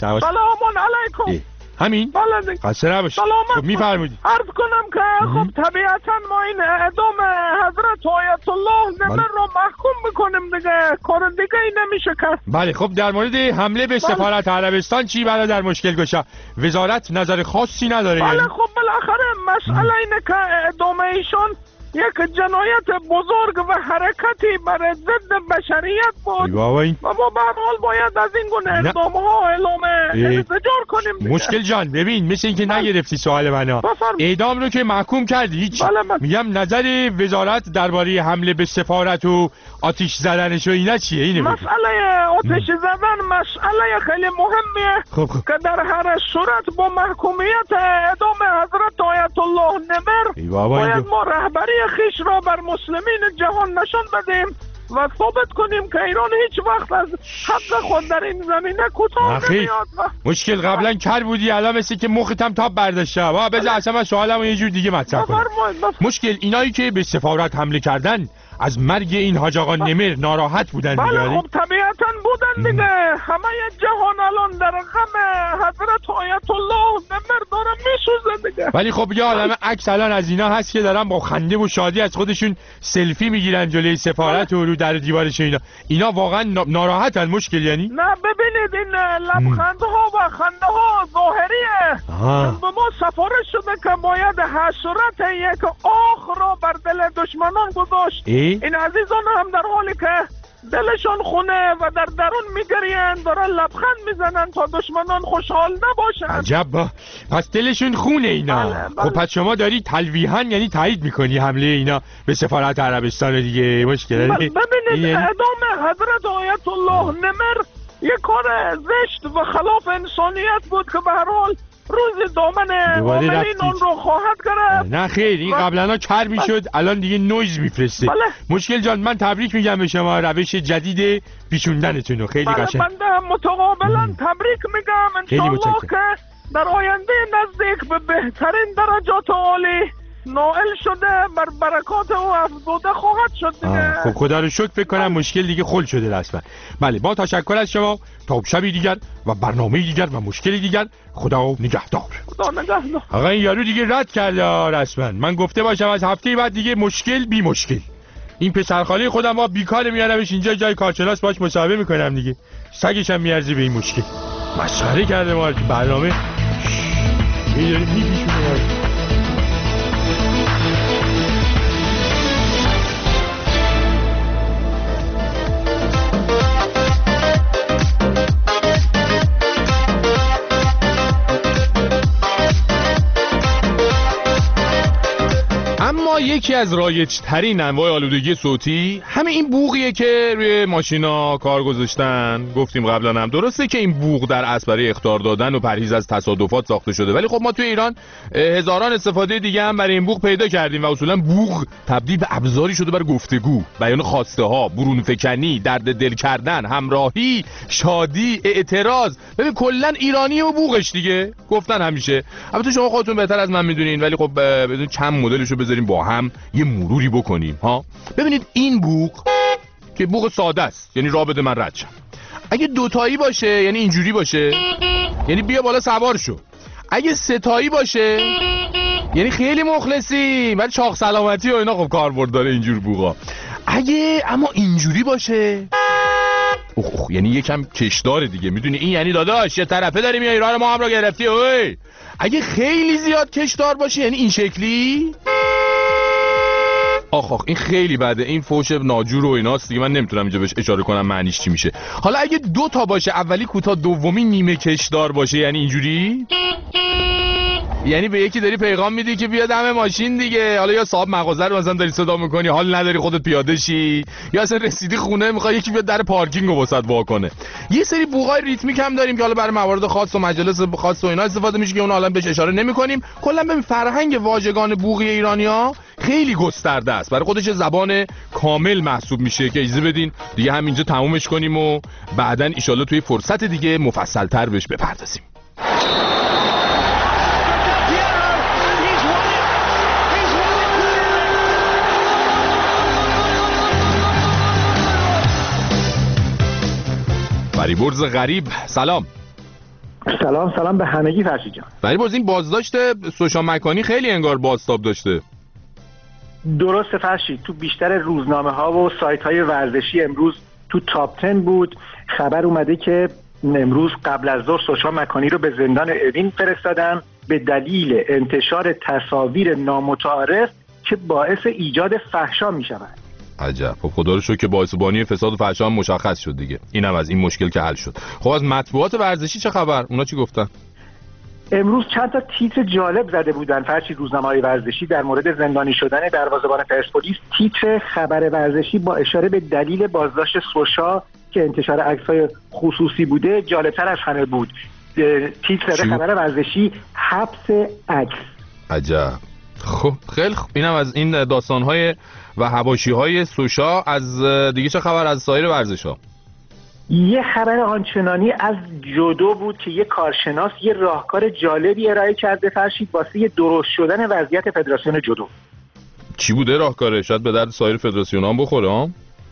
علیکم. همین؟ بله. قصه نباشه. خب میفرمایید. عرض کنم که خب طبیعتا ما این اعدام حضرت آیت الله نمر رو محکوم میکنیم دیگه، کار دیگه ای نمیشه کرد. بله خب در مورد حمله به سفارت عربستان چی برادر مشکل گشا؟ وزارت نظر خاصی نداره؟ بله خب بالاخره مسئله اینه که اعدام ایشان یک جنایت بزرگ و حرکتی برای ضد بشریت بود و ما به هر حال باید از این گونه اعدام‌ها اعلام انزجار کنیم دیگه. مشکل جان ببین مثل اینکه نگرفتی سوال منو. اعدام رو که محکوم کردی هیچ. میگم نظر وزارت درباره حمله به سفارت و آتش زدنش و اینا چیه؟ اینه مسئله آتش زدن مسئله خیلی مهمیه که در هر صورت با محکومیت اعدام حضرت آیت الله نمر باید ما رهبری خیش را بر مسلمین جهان نشان بدیم و ثابت کنیم که ایران هیچ وقت از حق خود در این زمینه کوتاه نمیاد. مشکل قبلا کر بودی الان مثل که مختم تاب برداشته. بذار اصلا من سوالمو یه جور دیگه مطرح کنم. مشکل اینایی که به سفارت حمله کردن از مرگ این حاج آقا نمر ناراحت بودن دیگه؟ بله خب طبیعتا بودن دیگه. همه جهان الان در غم حضرت آیت الله نمر داره میسوزه دیگه. ولی خب یه عالمه عکس الان از اینا هست که دارن با خنده و شادی از خودشون سلفی میگیرن جلوی سفارت و رو در دیوارش. اینا واقعا ناراحتن مشکل یعنی؟ نه ببینید این لبخندها و خنده ها ظاهریه. به ما سفارش شده که باید حسرت یک آخ را بر دل دشمنان گذاشت. این عزیزان هم در حالی که دلشان خونه و در درون میگریند دارن لبخند میزنن تا دشمنان خوشحال نباشن. عجب پس دلشون خونه اینا. بله. خب پس شما داری تلویحاً یعنی تایید میکنی حمله اینا به سفارت عربستان دیگه؟ مشکل ببینید اعدام حضرت آیت الله نمر یک کار زشت و خلاف انسانیت بود که به هر حال روز دامن عاملین اون رو خواهد گرفت. نه خیر این قبلا کر میشد الان دیگه نویز میفرسته. مشکل جان من تبریک میگم به شما روش جدید پیچوندنتون رو. خیلی قشنگ. بنده هم متقابلا تبریک میگم انشالله که در آینده نزدیک به بهترین درجات عالی نائل شده، بر برکات او افزوده خواهد شد دیگه. خب خدا رو شکر، فکر کنم مشکل دیگه حل شده رسما. بله، با تشکر از شما. تا شبی دیگر و برنامه دیگر و مشکلی دیگر، خدا نگهدار. خدا نگهدار. آقا این یارو دیگه رد کرد رسما. من گفته باشم از هفته بعد دیگه مشکل بی مشکل. این پسرخاله خودم با بیکار میارمش اینجا، جای کارشناس باش مصاحبه میکنم دیگه. سگش هم میارزه به این مشکل. مسخره کرده ما برنامه. اما یکی از رایج‌ترین انواع آلودگی صوتی همه این بوقیه که روی ماشینا کار گذاشتن. گفتیم قبلا هم درسته که این بوق در اصل برای اخطار دادن و پرهیز از تصادفات ساخته شده، ولی خب ما توی ایران هزاران استفاده دیگه هم برای این بوق پیدا کردیم و اصولا بوق تبدیل به ابزاری شده برای گفتگو، بیان خواسته ها، برون فکنی، درد دل کردن، همراهی، شادی، اعتراض. ببین کلا ایرانی و بوقش دیگه گفتن همیشه. البته شما خودتون بهتر از من میدونین، ولی خب بدون چند مدلشو بذاریم با هم یه مروری بکنیم ها. ببینید این بوق که بوق ساده است، یعنی راه بده من رد شم. اگه دوتایی باشه یعنی اینجوری باشه، یعنی بیا بالا سوار شو. اگه ستایی باشه یعنی خیلی مخلصی، ولی چاق سلامتی و اینا خب کاربرد داره اینجور بوقا. اگه اما اینجوری باشه یعنی یکم کشداره دیگه، میدونی این یعنی داداش یه طرفه داری میای راه ما هم رو گرفتی. اوی اگه خیلی زیاد کشدار باشه یعنی این شکلی. آخ این خیلی بده، این فوش ناجور و ایناست دیگه، من نمیتونم اینجا بهش اشاره کنم معنیش چی میشه. حالا اگه دو تا باشه، اولی کوتاه دومی نیمه کشدار باشه یعنی اینجوری، یعنی به یکی داری پیغام میدی که بیا دم ماشین دیگه. حالا یا صاحب مغازه رو مثلا داری صدا میکنی، حال نداری خودت پیاده شی، یا اصلا رسیدی خونه میخوای یکی بیاد در پارکینگ رو واسط وا کنه. یه سری بوقای ریتمیک هم داریم که حالا برای موارد خاص و مجالس خاص و اینا استفاده میشه که اون الان بهش اشاره نمیکنیم. کلا ببین فرهنگ واژگان بوقی ایرانی‌ها خیلی گسترده است، برای خودش زبان کامل محسوب میشه که اجازه بدین دیگه همینجا تمومش کنیم و بعدن ان شاءالله توی فرصت دیگه مفصل‌تر بهش بپردازیم. فریبرز غریب سلام. سلام به همگی فرشید جان. فریبرز این بازداشت سوشا مکانی خیلی انگار بازتاب داشته. درسته فرشید، تو بیشتر روزنامه ها و سایت های ورزشی امروز تو تاپ 10 بود. خبر اومده که امروز قبل از ظهر سوشا مکانی رو به زندان اوین فرستادن به دلیل انتشار تصاویر نامتعارف که باعث ایجاد فحشا میشوند. عجب. خب خدا رو شکر که باعث بانی فساد و فحشا مشخص شد دیگه. اینم از این مشکل که حل شد. خب از مطبوعات ورزشی چه خبر؟ اونا چی گفتن؟ امروز چند تا تیتر جالب زده بودن فرشید روزنامه‌های ورزشی در مورد زندانی شدن دروازه‌بان پرسپولیس. تیتر خبر ورزشی با اشاره به دلیل بازداشت سوشا که انتشار عکس‌های خصوصی بوده جالب‌تر از همه بود. تیتر خبر ورزشی حبس عکس. عجب. خب خیلی خوب. اینم از این داستان‌های و حواشی‌های سوشا. از دیگه چه خبر از سایر ورزش‌ها؟ یه خبر آنچنانی از جودو بود که یه کارشناس یه راهکار جالبی ارائه کرده فرشید واسه درست شدن وضعیت فدراسیون جودو. چی بوده راهکارش؟ شاید به درد سایر فدراسیون‌ها هم بخوره ها؟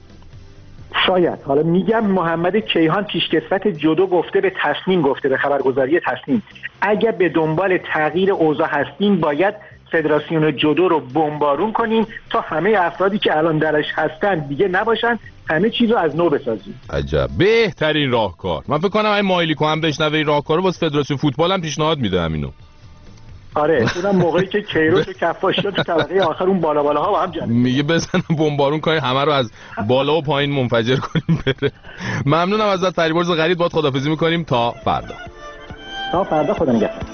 شاید. حالا میگم محمد کیهان پیشکسوت جودو گفته به تصنیم، گفته به خبرگزاری تصنیم، اگر به دنبال تغییر اوضاع هستین باید فدراسیون جودو رو بمبارون کنیم تا همه افرادی که الان درش هستن دیگه نباشن، همه چیز رو از نو بسازیم. عجب. بهترین راهکار. من فکر کنم این مایلیکو هم بشنوه این راهکارو واسه فدراسیون فوتبال هم پیشنهاد میده همینو. آره اونم موقعی که کیروش و کفاشی تو طبقه آخر اون بالاها با هم جمع میگه بزنم بمبارون کنیم همه رو از بالا و پایین منفجر کنیم بره. ممنونم ازت فریبرز غریب. باهات خداحافظی میکنیم تا فردا. خدا نگهدار.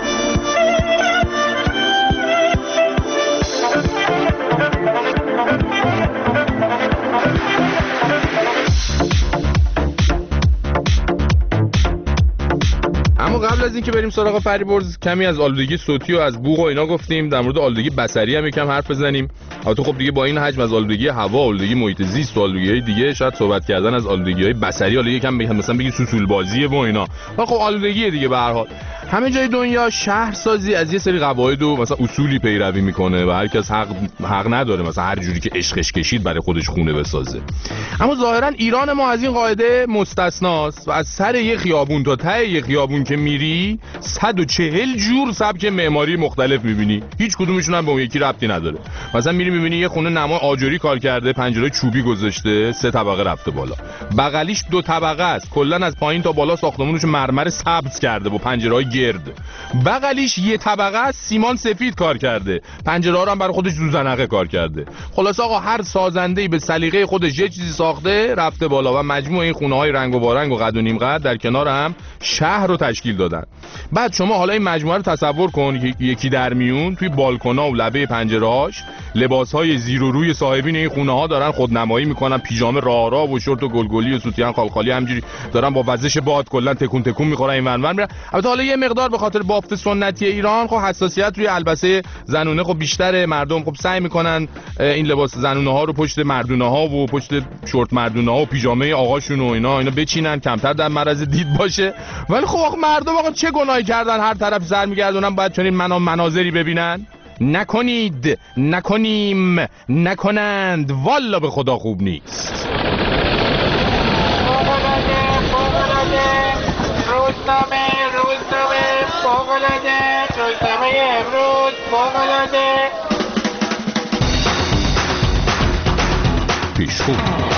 اما قبل از اینکه بریم سراغ فریبرز کمی از آلودگی صوتی و از بوق و اینا گفتیم، در مورد آلودگی بصری هم یکم حرف بزنیم. البته خب دیگه با این حجم از آلودگی هوا، آلودگی محیط زیست و آلودگی‌های دیگه شاید صحبت کردن از آلودگی‌های بصری حالا یکم مثلا بگیم سوسول بازیه و اینا. خب آلودگی دیگه به هر حال. همه جای دنیا شهرسازی از یه سری قواعد و مثلا اصولی پیروی میکنه و هر کس حق نداره مثلا هر جوری که عشقش کشید برای خودش خونه بسازه. اما ظاهرا ایران ما از این قاعده مستثناست و از سر یه خیابون تا ته یه خیابون که میری 140 جور سبک معماری مختلف میبینی، هیچ کدومشون هم به اون یکی ربطی نداره. مثلا میری میبینی یه خونه نما آجری کار کرده، پنجره چوبی گذاشته، 3 طبقه رفته بالا، بغلیش 2 طبقه است، کلا از پایین تا بالا ساختمونش مرمر سبز کرده با پنجره‌های گرد، بغلیش 1 طبقه است، سیمان سفید کار کرده، پنجره‌ها رو هم برای خودش زوزنقه کار کرده. خلاص آقا هر سازنده‌ای به سلیقه خودش یه چیزی ساخته رفته بالا و مجموع این خونه‌های رنگ و بارنگ و قد و نیم قد در کنار هم شهر رو تشکیل دادن. بعد شما حالا این مجموعه رو تصور کن، یکی در میون توی بالکنا و لبه پنجره‌هاش لباس‌های زیر و روی صاحبین این خونه‌ها دارن خودنمایی میکنن، پیژامه رارا و شورت و گلگلی و سوتیان خالخالی همجوری دارن با وزش باد کلا تکون تکون میخورن این ور میرن. البته حالا یه مقدار به خاطر بافت سنتی ایران خب حساسیت روی البسه زنونه خب بیشتره، مردم خب سعی میکنن این لباس زنونه ها رو پشت مردونه ها و پشت شورت مردونه ها و پیژامه آقاشون و اینا بچینن کمتر در معرض دید باشه. ولی خب آقا مردم آقا چه گناهی کردن هر طرف سر میگردونن باید چنین مناظری ببینن؟ نکنید، نکنیم، نکنند، والا به خدا خوب نیست. روزنامه امروز فوق‌العاده پیشخون.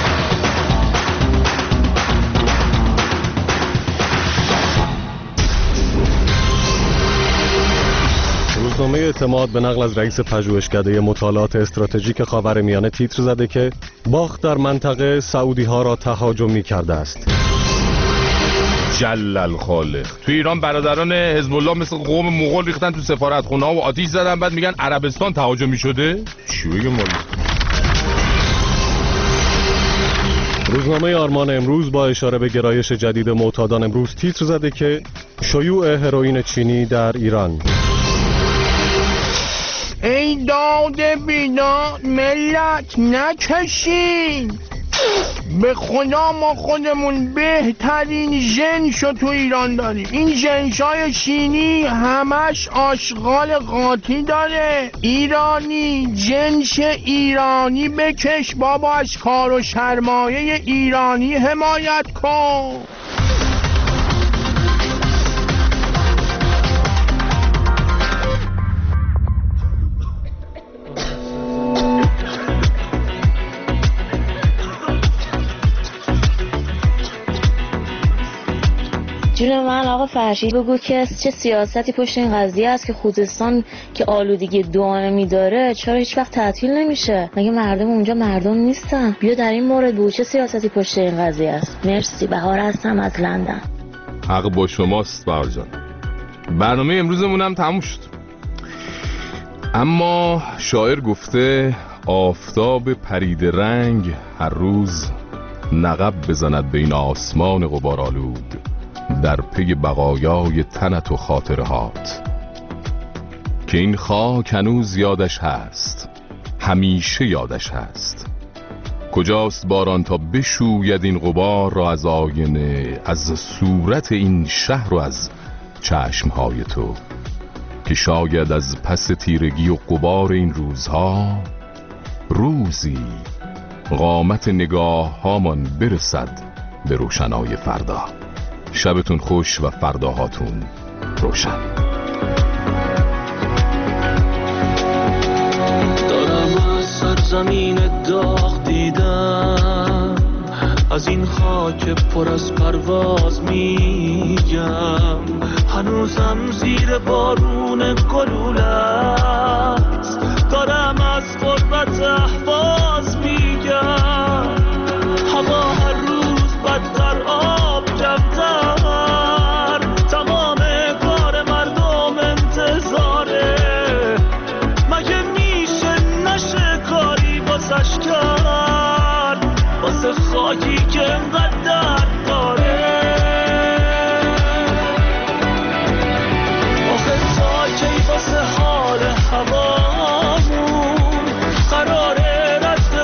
روزنامه اعتماد به نقل از رئیس پژوهشکده مطالعات استراتژیک خاورمیانه تیتر زده که باخت در منطقه سعودی ها را تهاجمی کرده است. جل الخالق. تو ایران برادران حزب الله مثل قوم مغول ریختن تو سفارتخونه ها و آتش زدن، بعد میگن عربستان تهاجمی شده؟ چی بگم والا؟ روزنامه آرمان امروز با اشاره به گرایش جدید معتادان امروز تیتر زده که شیوع هروئین چینی در ایران. ای داد بیداد ملت نکشین، به خدا ما خودمون بهترین ژنشو تو ایران داریم. این ژنشای چینی همش آشغال قاطی داره. ایرانی جنش ایرانی بکش بابا، از کار و سرمایه ایرانی حمایت کن. جون من آقا فرشی بگو که چه سیاستی پشت این قضیه است که خوزستان که آلودگی دائمی داره چرا هیچ وقت تعطیل نمیشه؟ مگه مردم اونجا مردم نیستن؟ بیا در این مورد بگو چه سیاستی پشت این قضیه است. مرسی. بهار هستم از لندن. حق با شماست بهار جان. برنامه امروزمون هم تموم شد، اما شاعر گفته آفتاب پرید رنگ هر روز نقب بزند بین آسمان غبارآلود، در پی بقایای تنت و خاطرهات، که این خاک هنوز یادش هست، همیشه یادش هست. کجاست باران تا بشوید این غبار را از آینه، از صورت این شهر و از چشمهای تو، که شاید از پس تیرگی و غبار این روزها روزی قامت نگاه هامان برسد به روشنای فردا. شبتون خوش و فرداهاتون روشن. دارم از سرزمین داغ دیدم، از این خاک پر از پرواز میگم، هنوزم زیر بارون گلوله است، دارم از غربت احواز میگم، هوا هر روز بدتر آب کمتر، تمام کار مردم انتظاره، مگه میشه نشه کاری بازش کرد واسه خاکی که انقدر درد داره؟ آخه تا کی واسه حال هوامون قراره رد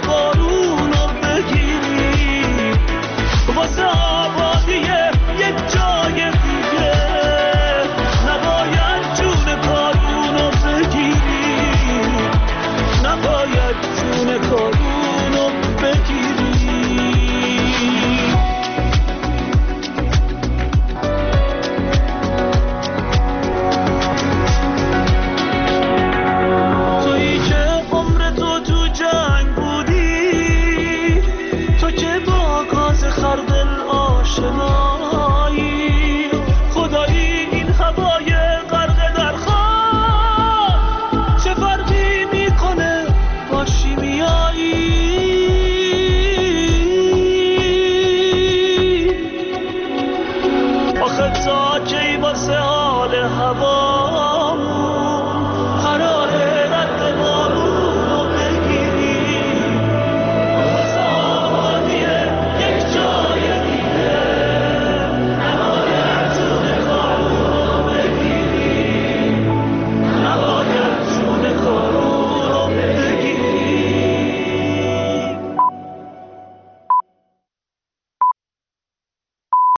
هوا